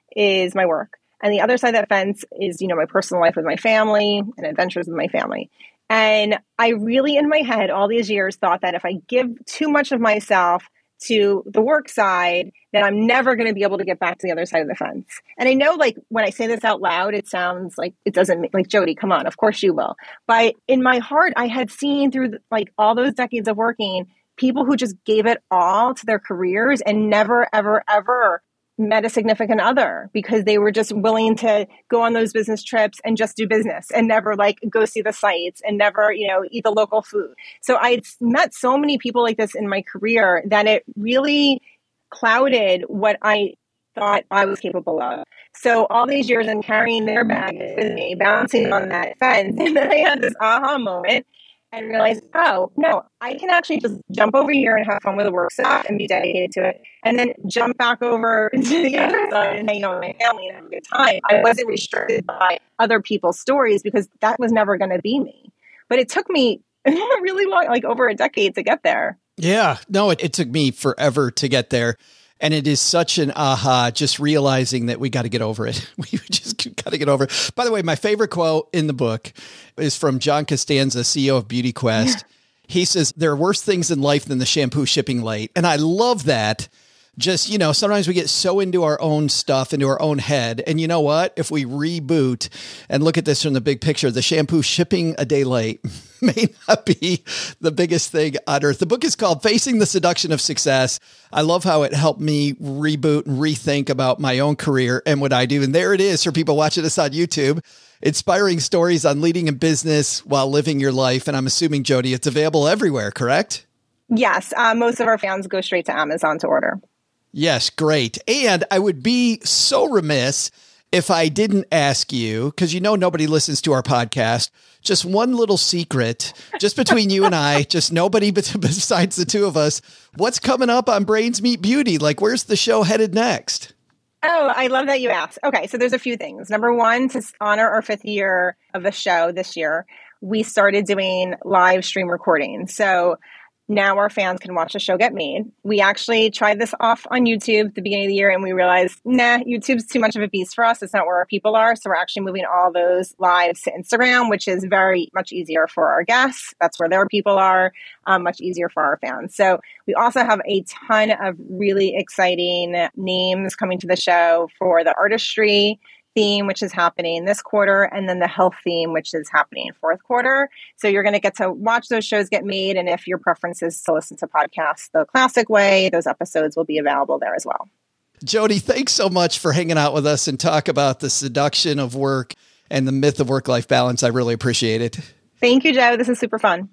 S9: is my work. And the other side of that fence is, you know, my personal life with my family and adventures with my family. And I really, in my head, all these years thought that if I give too much of myself to the work side, then I'm never going to be able to get back to the other side of the fence. And I know, like, when I say this out loud, it sounds like it doesn't make, like, Jody, come on, of course you will. But in my heart, I had seen through, like, all those decades of working, people who just gave it all to their careers and never, ever, ever met a significant other because they were just willing to go on those business trips and just do business and never like go see the sites and never, you know, eat the local food. So I met so many people like this in my career that it really clouded what I thought I was capable of. So all these years I'm carrying their baggage with me, bouncing on that fence. And then I had this aha moment and realized, oh, no, I can actually just jump over here and have fun with the work stuff and be dedicated to it. And then jump back over to the other side and hang out with my family and have a good time. I wasn't restricted by other people's stories because that was never going to be me. But it took me really long, like over a decade to get there.
S1: Yeah, no, it, it took me forever to get there. And it is such an aha, just realizing that we got to get over it. We just got to get over it. By the way, my favorite quote in the book is from John Costanza, C E O of Beauty Quest. Yeah. He says, there are worse things in life than the shampoo shipping late. And I love that. Just, you know, sometimes we get so into our own stuff, into our own head. And you know what? If we reboot and look at this from the big picture, the shampoo shipping a day late may not be the biggest thing on earth. The book is called Facing the Seduction of Success. I love how it helped me reboot and rethink about my own career and what I do. And there it is for people watching us on YouTube. Inspiring stories on leading in business while living your life. And I'm assuming, Jody, it's available everywhere, correct?
S9: Yes. Uh, most of our fans go straight to Amazon to order.
S1: Yes, great. And I would be so remiss if I didn't ask you, because you know nobody listens to our podcast, just one little secret, just between you and I, just nobody but besides the two of us. What's coming up on Brains Meet Beauty? Like, where's the show headed next?
S9: Oh, I love that you asked. Okay, so there's a few things. Number one, to honor our fifth year of the show this year, we started doing live stream recording. So now our fans can watch the show get made. We actually tried this off on YouTube at the beginning of the year and we realized, nah, YouTube's too much of a beast for us. It's not where our people are. So we're actually moving all those lives to Instagram, which is very much easier for our guests. That's where their people are, um, much easier for our fans. So we also have a ton of really exciting names coming to the show for the artistry theme, which is happening this quarter, and then the health theme, which is happening fourth quarter. So you're going to get to watch those shows get made. And if your preference is to listen to podcasts the classic way, those episodes will be available there as well.
S1: Jody, thanks so much for hanging out with us and talk about the seduction of work and the myth of work-life balance. I really appreciate it.
S9: Thank you, Joe. This is super fun.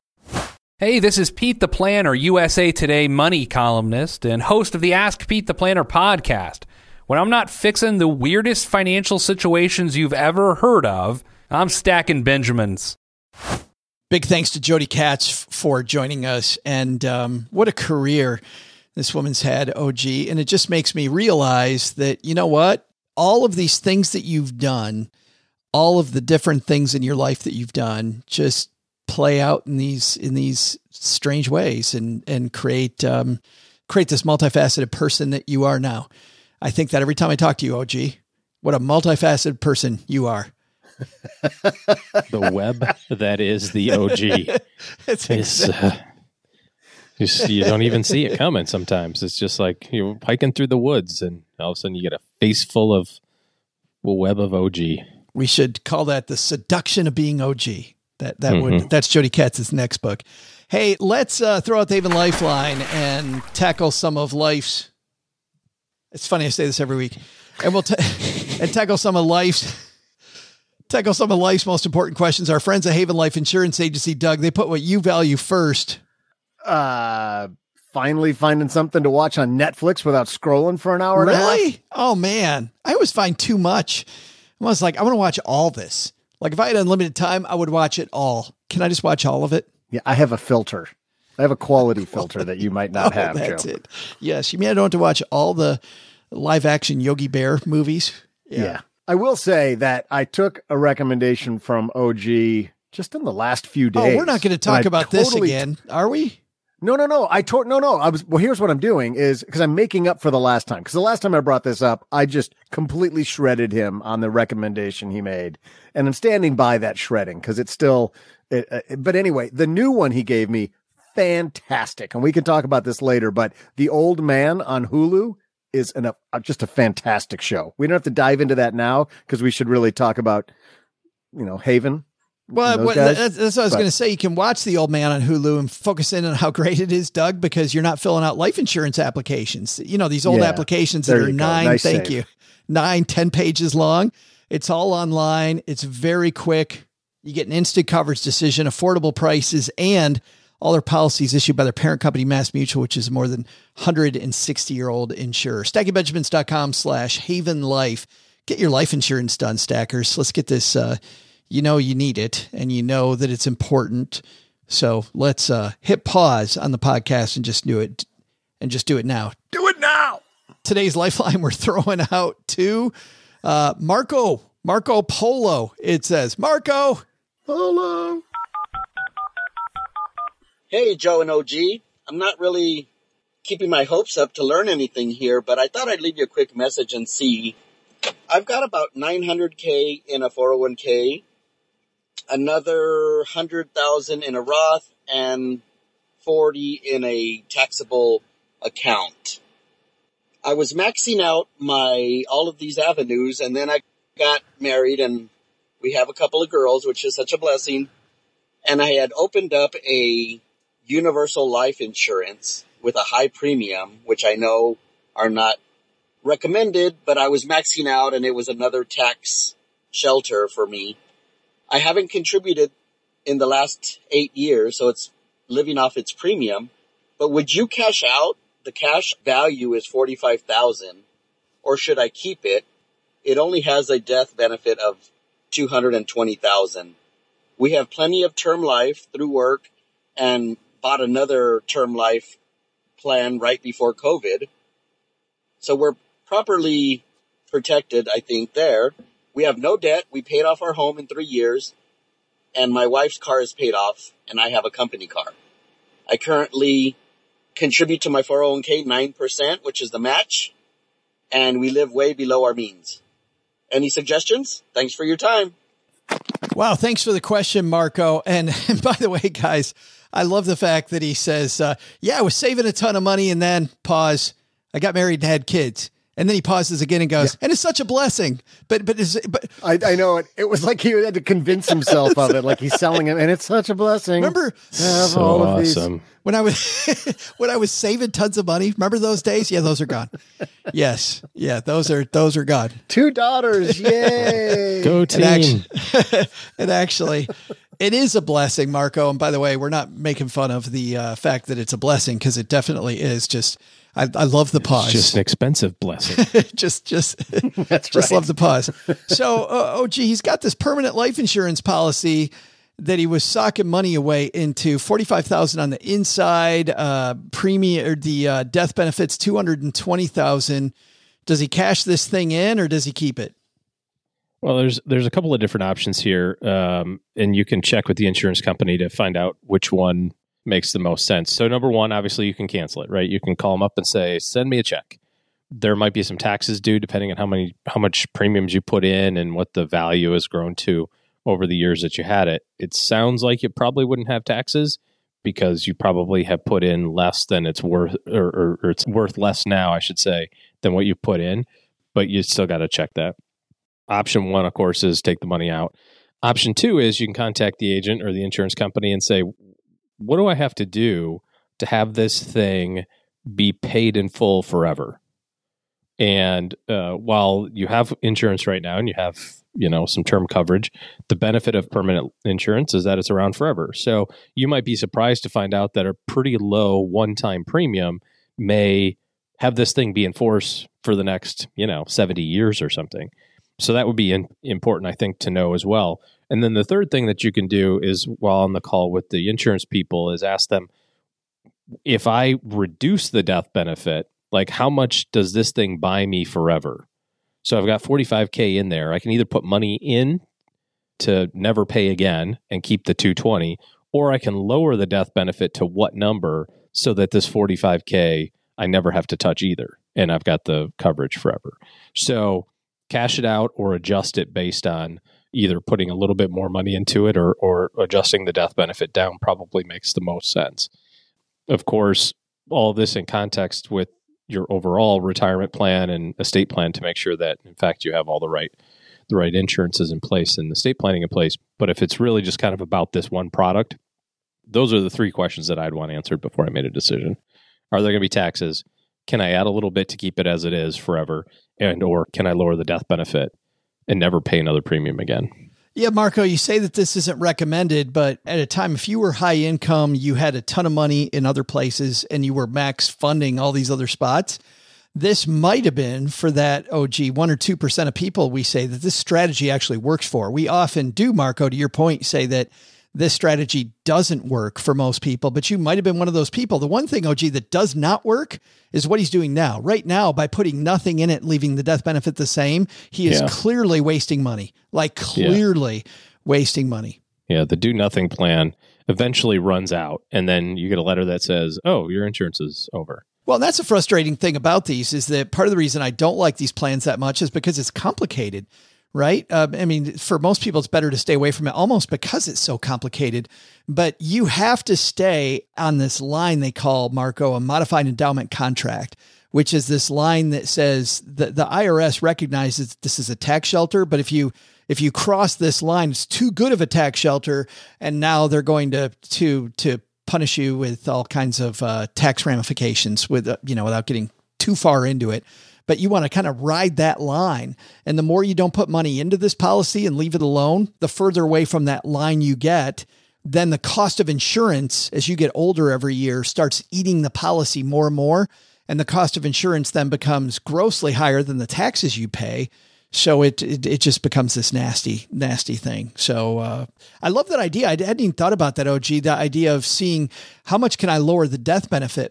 S10: Hey, this is Pete the Planner, U S A Today money columnist and host of the Ask Pete the Planner podcast. When I'm not fixing the weirdest financial situations you've ever heard of, I'm stacking Benjamins.
S1: Big thanks to Jody Katz for joining us. And um, what a career this woman's had, O G. And it just makes me realize that, you know what? All of these things that you've done, all of the different things in your life that you've done, just play out in these in these strange ways and and create um, create this multifaceted person that you are now. I think that every time I talk to you, O G, What a multifaceted person you are.
S4: The web that is the O G.
S1: It's
S4: is, uh, just, you don't even see it coming sometimes. It's just like you're hiking through the woods and all of a sudden you get a face full of a web of O G.
S1: We should call that the seduction of being O G. That that
S4: Mm-hmm.
S1: would that's Jody Katz's next book. Hey, let's uh, throw out the Haven Lifeline and tackle some of life's. It's funny I say this every week, and we'll ta- and tackle some of life's tackle some of life's most important questions. Our friends at Haven Life Insurance Agency, Doug, they put what you value first.
S3: Uh, finally finding something to watch on Netflix without scrolling for an hour and a half.
S1: Really? Oh man, I always find too much. I was like, I want to watch all this. Like if I had unlimited time, I would watch it all. Can I just watch all of it?
S3: Yeah, I have a filter. I have a quality filter that you might not
S1: oh,
S3: have,
S1: that's
S3: Joe.
S1: it. Yes. You mean I don't have to watch all the live action Yogi Bear movies?
S3: Yeah. yeah. I will say that I took a recommendation from O G just in the last few days.
S1: Oh, we're not going to talk about totally this again, are we?
S3: No, no, no. I told no, no. I was well. Here's what I'm doing is because I'm making up for the last time. Because the last time I brought this up, I just completely shredded him on the recommendation he made, and I'm standing by that shredding because it's still. It, uh, but anyway, the new one he gave me, fantastic, and we can talk about this later. But The Old Man on Hulu is an, uh, just a fantastic show. We don't have to dive into that now because we should really talk about, you know, Haven.
S1: Well, what, that's, that's what I was going to say. You can watch The Old Man on Hulu and focus in on how great it is, Doug, because you're not filling out life insurance applications. You know, these old yeah, applications that are nine, nice thank save. you, nine, ten pages long. It's all online. It's very quick. You get an instant coverage decision, affordable prices, and all their policies issued by their parent company, Mass Mutual, which is more than one hundred sixty year old insurer. Stacking Benjamins dot com slash Haven Life. Get your life insurance done, Stackers. Let's get this, uh, you know you need it, and you know that it's important. So let's uh, hit pause on the podcast and just do it, and just do it now.
S3: Do it now.
S1: Today's lifeline we're throwing out to uh, Marco, Marco Polo. It says, Marco
S3: Polo.
S11: Hey, Joe and O G. I'm not really keeping my hopes up to learn anything here, but I thought I'd leave you a quick message and see. I've got about nine hundred K in a four oh one K. Another one hundred thousand in a Roth and forty in a taxable account. I was maxing out my all of these avenues, and then I got married, and we have a couple of girls, which is such a blessing. And I had opened up a universal life insurance with a high premium, which I know are not recommended, but I was maxing out, and it was another tax shelter for me. I haven't contributed in the last eight years, so it's living off its premium. But would you cash out? The cash value is forty-five thousand dollars, or should I keep it? It only has a death benefit of two hundred twenty thousand dollars. We have plenty of term life through work and bought another term life plan right before COVID. So we're properly protected, I think, there. We have no debt. We paid off our home in three years, and my wife's car is paid off, and I have a company car. I currently contribute to my four oh one K nine percent, which is the match, and we live way below our means. Any suggestions? Thanks for your time.
S1: Wow, thanks for the question, Marco. And, and by the way, guys, I love the fact that he says, uh, yeah, I was saving a ton of money, and then pause. I got married and had kids. And then he pauses again and goes, yeah. and it's such a blessing. But, but, is, but
S3: I, I know it. It was like he had to convince himself of it. Like he's selling it, and it's such a blessing.
S1: Remember
S4: so all of awesome. These.
S1: When I was, when I was saving tons of money, remember those days? Yeah, those are gone. Yes. Yeah. Those are, those are gone.
S3: Two daughters. Yay.
S4: Go team.
S1: And actually, and actually it is a blessing, Marco. And by the way, we're not making fun of the uh, fact that it's a blessing, because it definitely is. Just, I, I love the pause.
S4: It's just an expensive blessing.
S1: just, just,
S3: That's
S1: just
S3: right.
S1: love the pause. So, uh, oh, gee, he's got this permanent life insurance policy that he was socking money away into. Forty-five thousand on the inside, uh, premium, or the uh, death benefits two hundred twenty thousand. Does he cash this thing in, or does he keep it?
S4: Well, there's there's a couple of different options here, um, and you can check with the insurance company to find out which one makes the most sense. So number one, obviously you can cancel it, right? You can call them up and say, send me a check. there might be some taxes due depending on how many how much premiums you put in and what the value has grown to over the years that you had it. It sounds like you probably wouldn't have taxes because you probably have put in less than it's worth, or, or, or it's worth less now, I should say, than what you put in. But you still got to check that. Option one, of course, is take the money out. Option two is you can contact the agent or the insurance company and say, what do I have to do to have this thing be paid in full forever? And uh, while you have insurance right now and you have, you know, some term coverage, the benefit of permanent insurance is that it's around forever. So you might be surprised to find out that a pretty low one-time premium may have this thing be in force for the next, you know, seventy years or something. So that would be in, important, I think, to know as well. And then the third thing that you can do is, while on the call with the insurance people, is ask them, if I reduce the death benefit, like, how much does this thing buy me forever? So I've got forty-five K in there. I can either put money in to never pay again and keep the two hundred twenty, or I can lower the death benefit to what number so that this forty-five K I never have to touch either, and I've got the coverage forever. So cash it out or adjust it based on either putting a little bit more money into it or, or adjusting the death benefit down probably makes the most sense. Of course, all of this in context with your overall retirement plan and estate plan to make sure that, in fact, you have all the right the right insurances in place and estate planning in place. But if it's really just kind of about this one product, those are the three questions that I'd want answered before I made a decision. Are there going to be taxes? Can I add a little bit to keep it as it is forever? And or can I lower the death benefit and never pay another premium again?
S1: Yeah, Marco, you say that this isn't recommended, but at a time, if you were high income, you had a ton of money in other places, and you were max funding all these other spots, this might have been for that, oh, gee, one or two percent of people we say that this strategy actually works for. We often do, Marco, to your point, say that this strategy doesn't work for most people, but you might have been one of those people. The one thing, O G, that does not work is what he's doing now. Right now, by putting nothing in it, leaving the death benefit the same, he is yeah. clearly wasting money, like clearly yeah. wasting money.
S4: Yeah, the do nothing plan eventually runs out, and then you get a letter that says, oh, your insurance is over.
S1: Well, that's a frustrating thing about these, is that part of the reason I don't like these plans that much is because it's complicated. Right? Uh, I mean, for most people, it's better to stay away from it almost because it's so complicated. But you have to stay on this line they call, Marco, a modified endowment contract, which is this line that says that the I R S recognizes this is a tax shelter. But if you if you cross this line, it's too good of a tax shelter, and now they're going to to to punish you with all kinds of uh, tax ramifications, with uh, you know, without getting too far into it. But you want to kind of ride that line. And the more you don't put money into this policy and leave it alone, the further away from that line you get, then the cost of insurance as you get older every year starts eating the policy more and more. And the cost of insurance then becomes grossly higher than the taxes you pay. So it it, it just becomes this nasty, nasty thing. So uh, I love that idea. I hadn't even thought about that, O G, the idea of seeing how much can I lower the death benefit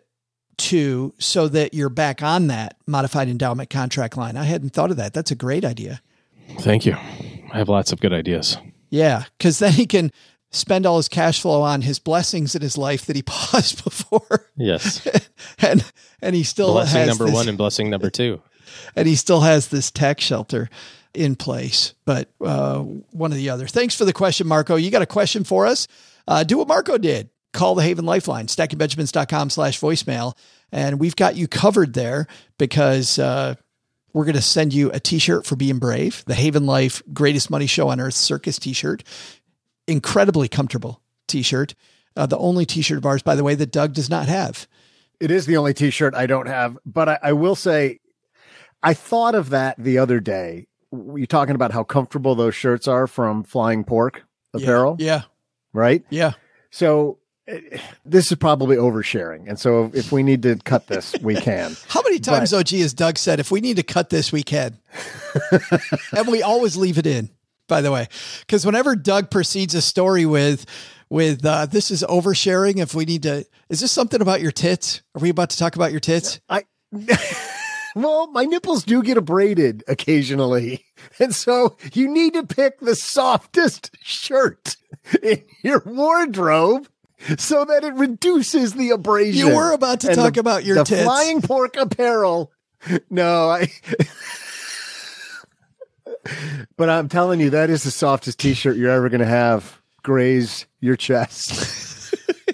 S1: to, so that you're back on that modified endowment contract line. I hadn't thought of that. That's a great idea.
S4: Thank you. I have lots of good ideas.
S1: Yeah. Cause then he can spend all his cash flow on his blessings in his life that he paused before.
S4: Yes.
S1: and, and he still
S4: blessing
S1: has
S4: number
S1: this,
S4: one and blessing number two.
S1: And he still has this tax shelter in place, but uh, one or the other. Thanks for the question, Marco. You got a question for us? Uh, do what Marco did. Call the Haven Lifeline, stacking benjamins dot com slash voicemail. And we've got you covered there because uh, we're going to send you a t-shirt for being brave. The Haven Life Greatest Money Show on Earth Circus t-shirt. Incredibly comfortable t-shirt. Uh, the only t-shirt of ours, by the way, that Doug does not have.
S3: It is the only t-shirt I don't have. But I, I will say, I thought of that the other day. You're talking about how comfortable those shirts are from Flying Pork Apparel.
S1: Yeah. yeah.
S3: Right?
S1: Yeah.
S3: So this is probably oversharing. And so if we need to cut this, we can.
S1: How many times,
S3: but,
S1: O G, has Doug said, if we need to cut this, we can? And we always leave it in, by the way, because whenever Doug proceeds a story with, with uh, this is oversharing, if we need to, is this something about your tits? Are we about to talk about your tits?
S3: I, well, my nipples do get abraded occasionally. And so you need to pick the softest shirt in your wardrobe so that it reduces the abrasion.
S1: You were about to
S3: and
S1: talk
S3: the,
S1: about your
S3: the
S1: tits.
S3: Flying Pork Apparel No, I. But I'm telling you, that is the softest T-shirt you're ever going to have. Graze your chest.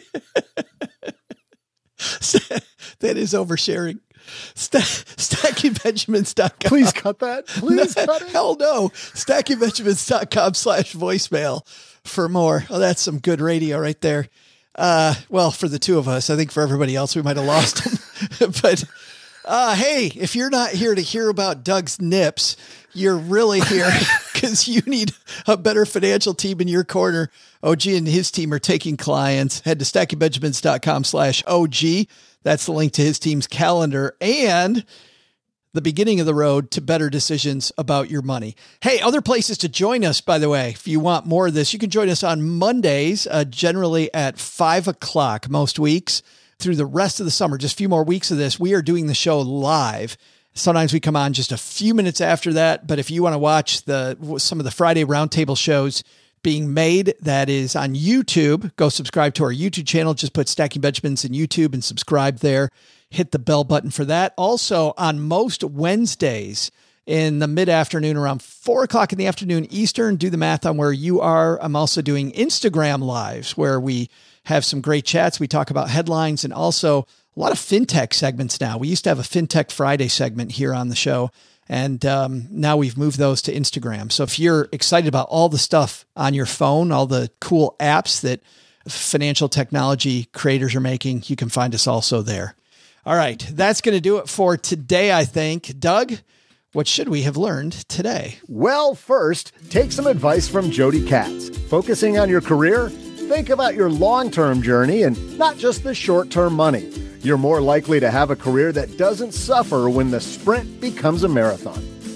S1: That is oversharing. St- stacking benjamins dot com.
S3: Please cut that. Please
S1: no,
S3: cut it.
S1: Hell no. stacking benjamins dot com slash voicemail for more. Oh, that's some good radio right there. Uh, well, for the two of us, I think for everybody else, we might have lost them. But uh, hey, if you're not here to hear about Doug's nips, you're really here because you need a better financial team in your corner. O G and his team are taking clients. Head to stacking benjamins dot com slash O G. That's the link to his team's calendar and the beginning of the road to better decisions about your money. Hey, other places to join us, by the way, if you want more of this, you can join us on Mondays, uh, generally at five o'clock most weeks through the rest of the summer. Just a few more weeks of this. We are doing the show live. Sometimes we come on just a few minutes after that. But if you want to watch the some of the Friday roundtable shows being made, that is on YouTube, go subscribe to our YouTube channel. Just put Stacking Benjamins in YouTube and subscribe there. Hit the bell button for that. Also, on most Wednesdays in the mid-afternoon, around four o'clock in the afternoon Eastern, do the math on where you are. I'm also doing Instagram Lives where we have some great chats. We talk about headlines and also a lot of fintech segments now. We used to have a Fintech Friday segment here on the show, and um, now we've moved those to Instagram. So if you're excited about all the stuff on your phone, all the cool apps that financial technology creators are making, you can find us also there. All right, that's going to do it for today, I think. Doug, what should we have learned today?
S3: Well, first, take some advice from Jody Katz. Focusing on your career, think about your long-term journey and not just the short-term money. You're more likely to have a career that doesn't suffer when the sprint becomes a marathon.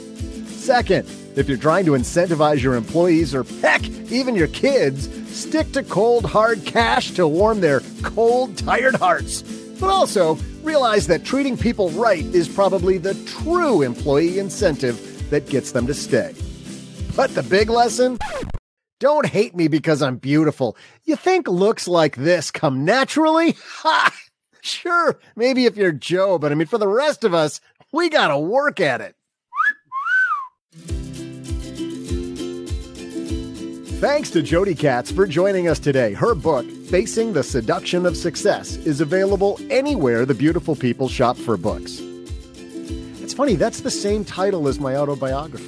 S3: Second, if you're trying to incentivize your employees or, heck, even your kids, stick to cold, hard cash to warm their cold, tired hearts. But also, realize that treating people right is probably the true employee incentive that gets them to stay. But the big lesson? Don't hate me because I'm beautiful. You think looks like this come naturally? Ha! Sure, maybe if you're Joe, but I mean, for the rest of us, we gotta work at it. Thanks to Jody Katz for joining us today. Her book, Facing the Seduction of Success, is available anywhere the beautiful people shop for books. It's funny, that's the same title as my autobiography.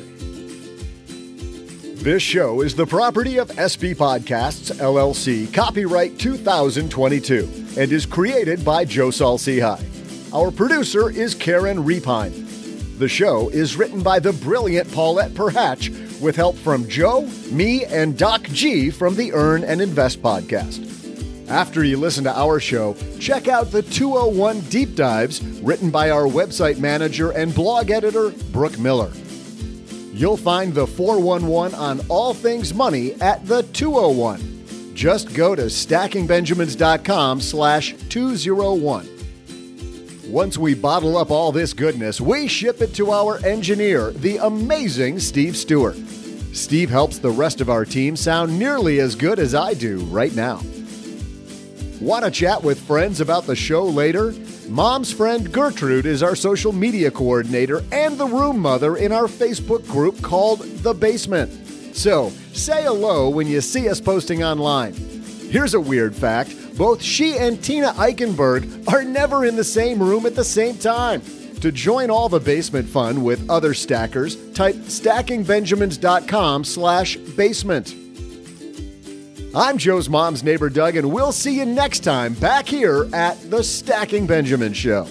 S3: This show is the property of S B Podcasts, L L C, copyright two thousand twenty-two, and is created by Joe Saul-Sehy. Our producer is Karen Repine. The show is written by the brilliant Paulette Perhatch, with help from Joe, me, and Doc G from the Earn and Invest podcast. After you listen to our show, check out the two oh one Deep Dives, written by our website manager and blog editor, Brooke Miller. You'll find the four one one on all things money at the two oh one. Just go to stacking benjamins dot com slash two oh one. Once we bottle up all this goodness, we ship it to our engineer, the amazing Steve Stewart. Steve helps the rest of our team sound nearly as good as I do right now. Want to chat with friends about the show later? Mom's friend Gertrude is our social media coordinator and the room mother in our Facebook group called The Basement. So, say hello when you see us posting online. Here's a weird fact. Both she and Tina Eichenberg are never in the same room at the same time. To join all the basement fun with other stackers, type stacking benjamins dot com slash basement. I'm Joe's mom's neighbor, Doug, and we'll see you next time back here at the Stacking Benjamin Show.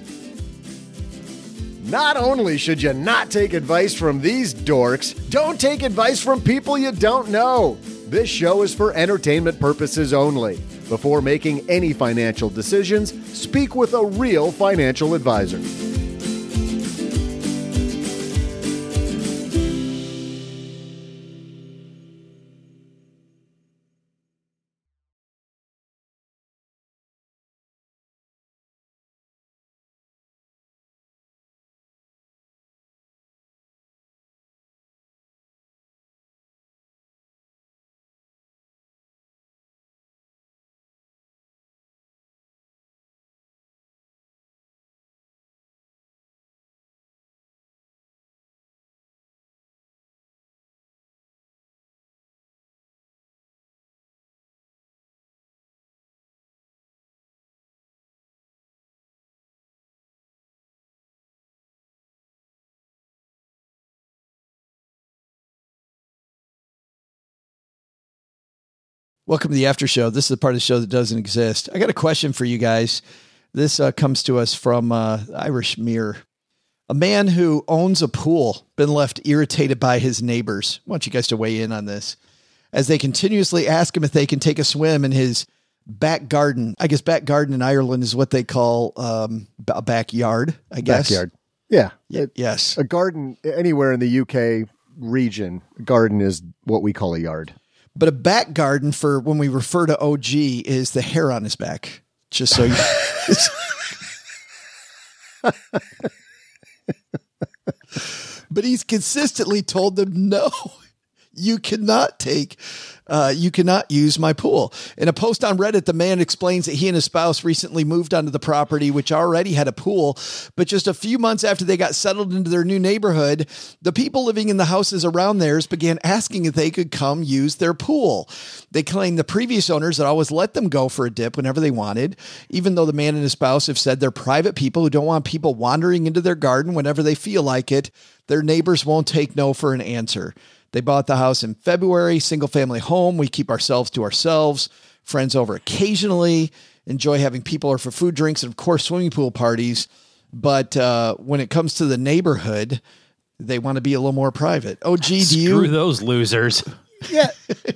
S3: Not only should you not take advice from these dorks, don't take advice from people you don't know. This show is for entertainment purposes only. Before making any financial decisions, speak with a real financial advisor.
S1: Welcome to the after show. This is the part of the show that doesn't exist. I got a question for you guys. This uh, comes to us from uh, Irish Mirror. A man who owns a pool been left irritated by his neighbors. I want you guys to weigh in on this. As they continuously ask him if they can take a swim in his back garden. I guess back garden in Ireland is what they call um, a backyard, I guess.
S3: Backyard. Yeah.
S1: It, yes.
S3: A garden anywhere in the U K region, a garden is what we call a yard.
S1: But a back garden, for when we refer to O G, is the hair on his back. Just so you... But he's consistently told them, no, you cannot take, uh, you cannot use my pool. In a post on Reddit, the man explains that he and his spouse recently moved onto the property, which already had a pool. But just a few months after they got settled into their new neighborhood, the people living in the houses around theirs began asking if they could come use their pool. They claim the previous owners had always let them go for a dip whenever they wanted, even though the man and his spouse have said they're private people who don't want people wandering into their garden whenever they feel like it. Their neighbors won't take no for an answer. They bought the house in February, single family home. We keep ourselves to ourselves, friends over occasionally, enjoy having people over for food, drinks, and of course, swimming pool parties. But uh, when it comes to the neighborhood, they want to be a little more private. Oh, gee, do you?
S4: Screw those losers.
S3: Yeah.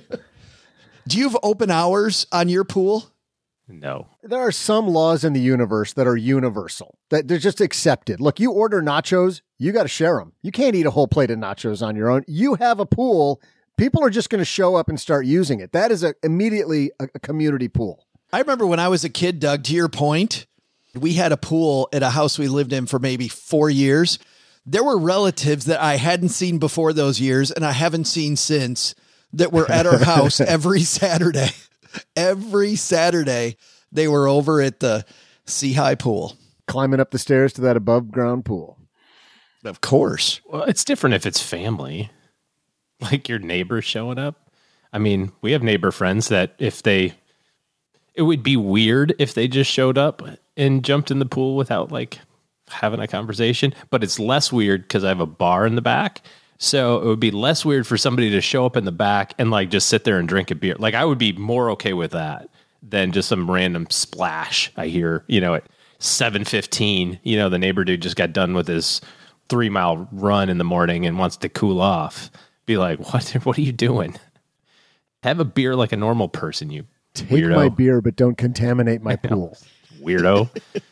S1: Do you have open hours on your pool?
S4: No.
S3: There are some laws in the universe that are universal, that they're just accepted. Look, you order nachos, you got to share them. You can't eat a whole plate of nachos on your own. You have a pool. People are just going to show up and start using it. That is a, immediately a, a community pool.
S1: I remember when I was a kid, Doug, to your point, we had a pool at a house we lived in for maybe four years. There were relatives that I hadn't seen before those years, and I haven't seen since, that were at our house every Saturday. Every Saturday, they were over at the Sea High pool.
S3: Climbing up the stairs to that above ground pool.
S1: Of course.
S4: Well, it's different if it's family. Like your neighbors showing up. I mean, we have neighbor friends that if they... It would be weird if they just showed up and jumped in the pool without, like, having a conversation. But it's less weird because I have a bar in the back. So it would be less weird for somebody to show up in the back and like just sit there and drink a beer. Like I would be more okay with that than just some random splash I hear, you know, at seven fifteen, you know, the neighbor dude just got done with his three mile run in the morning and wants to cool off. Be like, what, what are you doing? Have a beer like a normal person, you
S3: Take
S4: weirdo.
S3: my beer, but don't contaminate my pool.
S4: Weirdo.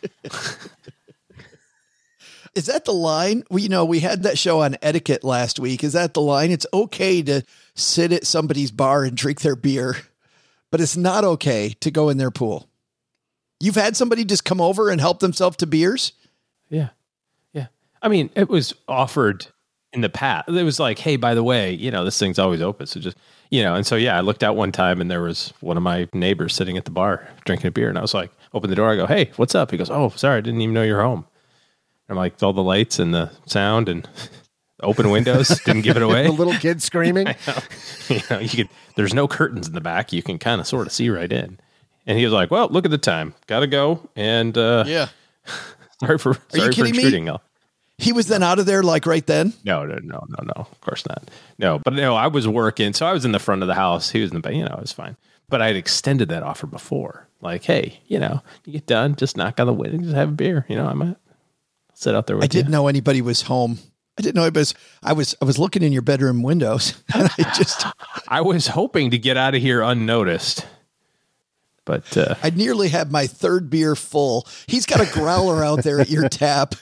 S1: Is that the line? We, you know, we had that show on etiquette last week. Is that the line? It's okay to sit at somebody's bar and drink their beer, but it's not okay to go in their pool. You've had somebody just come over and help themselves to beers?
S4: Yeah. Yeah. I mean, it was offered in the past. It was like, hey, by the way, you know, this thing's always open. So just, you know, and so, yeah, I looked out one time and there was one of my neighbors sitting at the bar drinking a beer. And I was like, open the door. I go, hey, what's up? He goes, oh, sorry. I didn't even know you're home. I'm like, all the lights and the sound and open windows didn't give it away.
S3: The little kid screaming.
S4: You know, you could, there's no curtains in the back. You can kind of sort of see right in. And he was like, well, look at the time. Got to go. And uh,
S1: yeah.
S4: sorry for,
S1: Are
S4: sorry
S1: you
S4: for
S1: kidding
S4: intruding.
S1: me? He was then out of there like right then?
S4: No, no, no, no, no. Of course not. No, but no, I was working. So I was in the front of the house. He was in the back. You know, it was fine. But I had extended that offer before. Like, hey, you know, you get done, just knock on the window, just have a beer. You know, I might sit out there with
S1: I didn't
S4: you.
S1: know anybody was home. I didn't know anybody was, I was, I was looking in your bedroom windows and I just,
S4: I was hoping to get out of here unnoticed, but uh,
S1: I nearly had my third beer full. He's got a growler out there at your tap.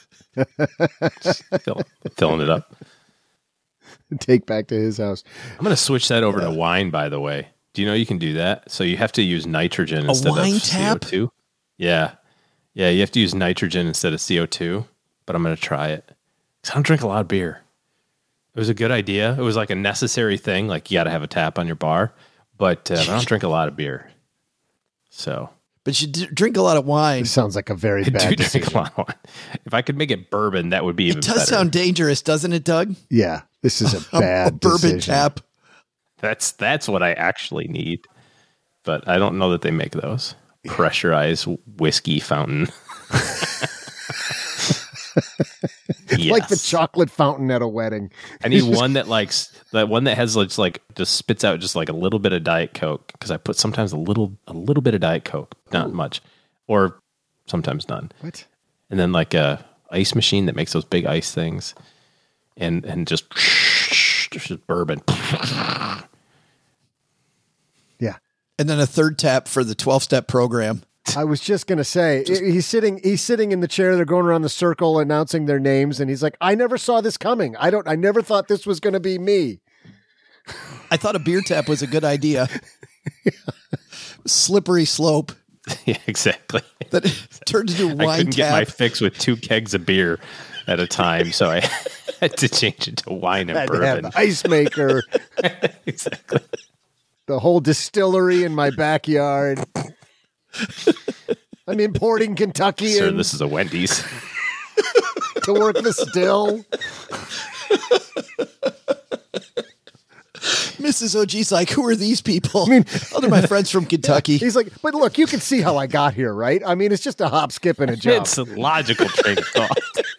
S4: fill, filling it up.
S3: Take back to his house.
S4: I'm going to switch that over to wine, by the way. Do you know you can do that? So you have to use nitrogen
S1: A
S4: instead
S1: wine
S4: of
S1: tap?
S4: C O two. Yeah. Yeah, you have to use nitrogen instead of C O two, but I'm going to try it. Because I don't drink a lot of beer. It was a good idea. It was like a necessary thing. Like you got to have a tap on your bar, but uh, I don't drink a lot of beer. So.
S1: But you d- drink a lot of wine.
S3: It sounds like a very
S4: I
S3: bad
S4: do
S3: decision.
S4: drink a lot of wine. If I could make it bourbon, that would be even
S1: It does
S4: better.
S1: sound dangerous, doesn't it, Doug?
S3: Yeah, this is a bad
S1: a bourbon
S3: decision.
S1: tap.
S4: That's that's what I actually need. But I don't know that they make those. Pressurized whiskey fountain. Yes.
S3: Like the chocolate fountain at a wedding.
S4: I need one that likes that one that has just like just spits out just like a little bit of Diet Coke, because I put sometimes a little a little bit of Diet Coke, not Ooh. much, or sometimes none.
S3: What?
S4: And then like a ice machine that makes those big ice things, and and just just bourbon.
S3: Yeah,
S1: and then a third tap for the twelve-step program.
S3: I was just going to say, just, he's sitting he's sitting in the chair. They're going around the circle announcing their names. And he's like, I never saw this coming. I don't, I never thought this was going to be me.
S1: I thought a beer tap was a good idea. Yeah. Slippery slope.
S4: Yeah, exactly.
S1: That turned into a wine
S4: I couldn't
S1: tap.
S4: get my fix with two kegs of beer at a time. So I had to change it to wine and
S3: Had
S4: bourbon.
S3: To have ice maker.
S4: Exactly.
S3: The whole distillery in my backyard. I'm importing Kentucky.
S4: Sir, this is a Wendy's.
S3: To work the still.
S1: Missus O G's like, who are these people? I mean, oh, they're my friends from Kentucky.
S3: He's like, but look, you can see how I got here, right? I mean, it's just a hop, skip, and a jump.
S4: It's a logical train of thought.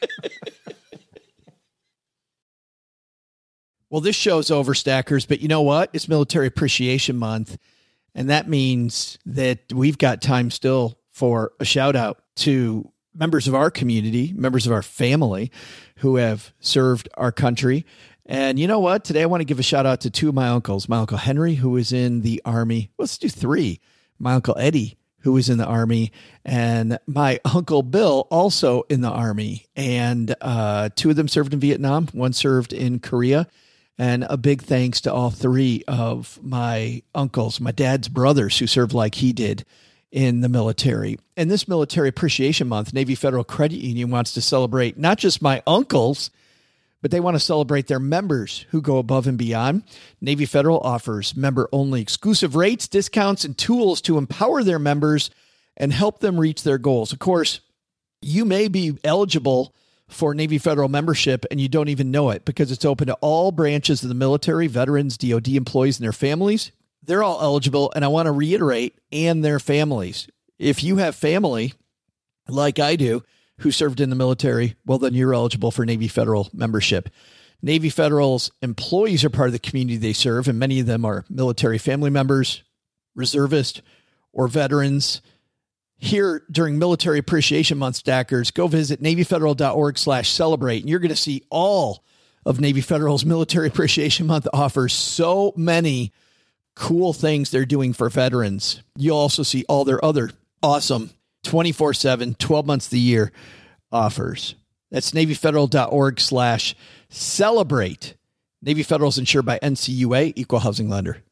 S1: Well, this show's over, Stackers, but you know what? It's Military Appreciation Month. And that means that we've got time still for a shout out to members of our community, members of our family who have served our country. And you know what? Today I want to give a shout out to two of my uncles. My Uncle Henry, who was in the Army. Let's do three. My Uncle Eddie, who was in the Army, and my Uncle Bill, also in the Army. And uh, two of them served in Vietnam. One served in Korea. And a big thanks to all three of my uncles, my dad's brothers, who served like he did in the military. And this Military Appreciation Month, Navy Federal Credit Union wants to celebrate not just my uncles, but they want to celebrate their members who go above and beyond. Navy Federal offers member-only exclusive rates, discounts, and tools to empower their members and help them reach their goals. Of course, you may be eligible for Navy Federal membership, and you don't even know it because it's open to all branches of the military, veterans, D O D employees, and their families. They're all eligible, and I want to reiterate, and their families. If you have family, like I do, who served in the military, well, then you're eligible for Navy Federal membership. Navy Federal's employees are part of the community they serve, and many of them are military family members, reservists, or veterans. Here during Military Appreciation Month, Stackers, go visit NavyFederal.org slash celebrate, and you're going to see all of Navy Federal's Military Appreciation Month offers so many cool things they're doing for veterans. You'll also see all their other awesome twenty-four seven, twelve months of the year offers. That's NavyFederal.org slash celebrate. Navy Federal is insured by N C U A, Equal Housing Lender.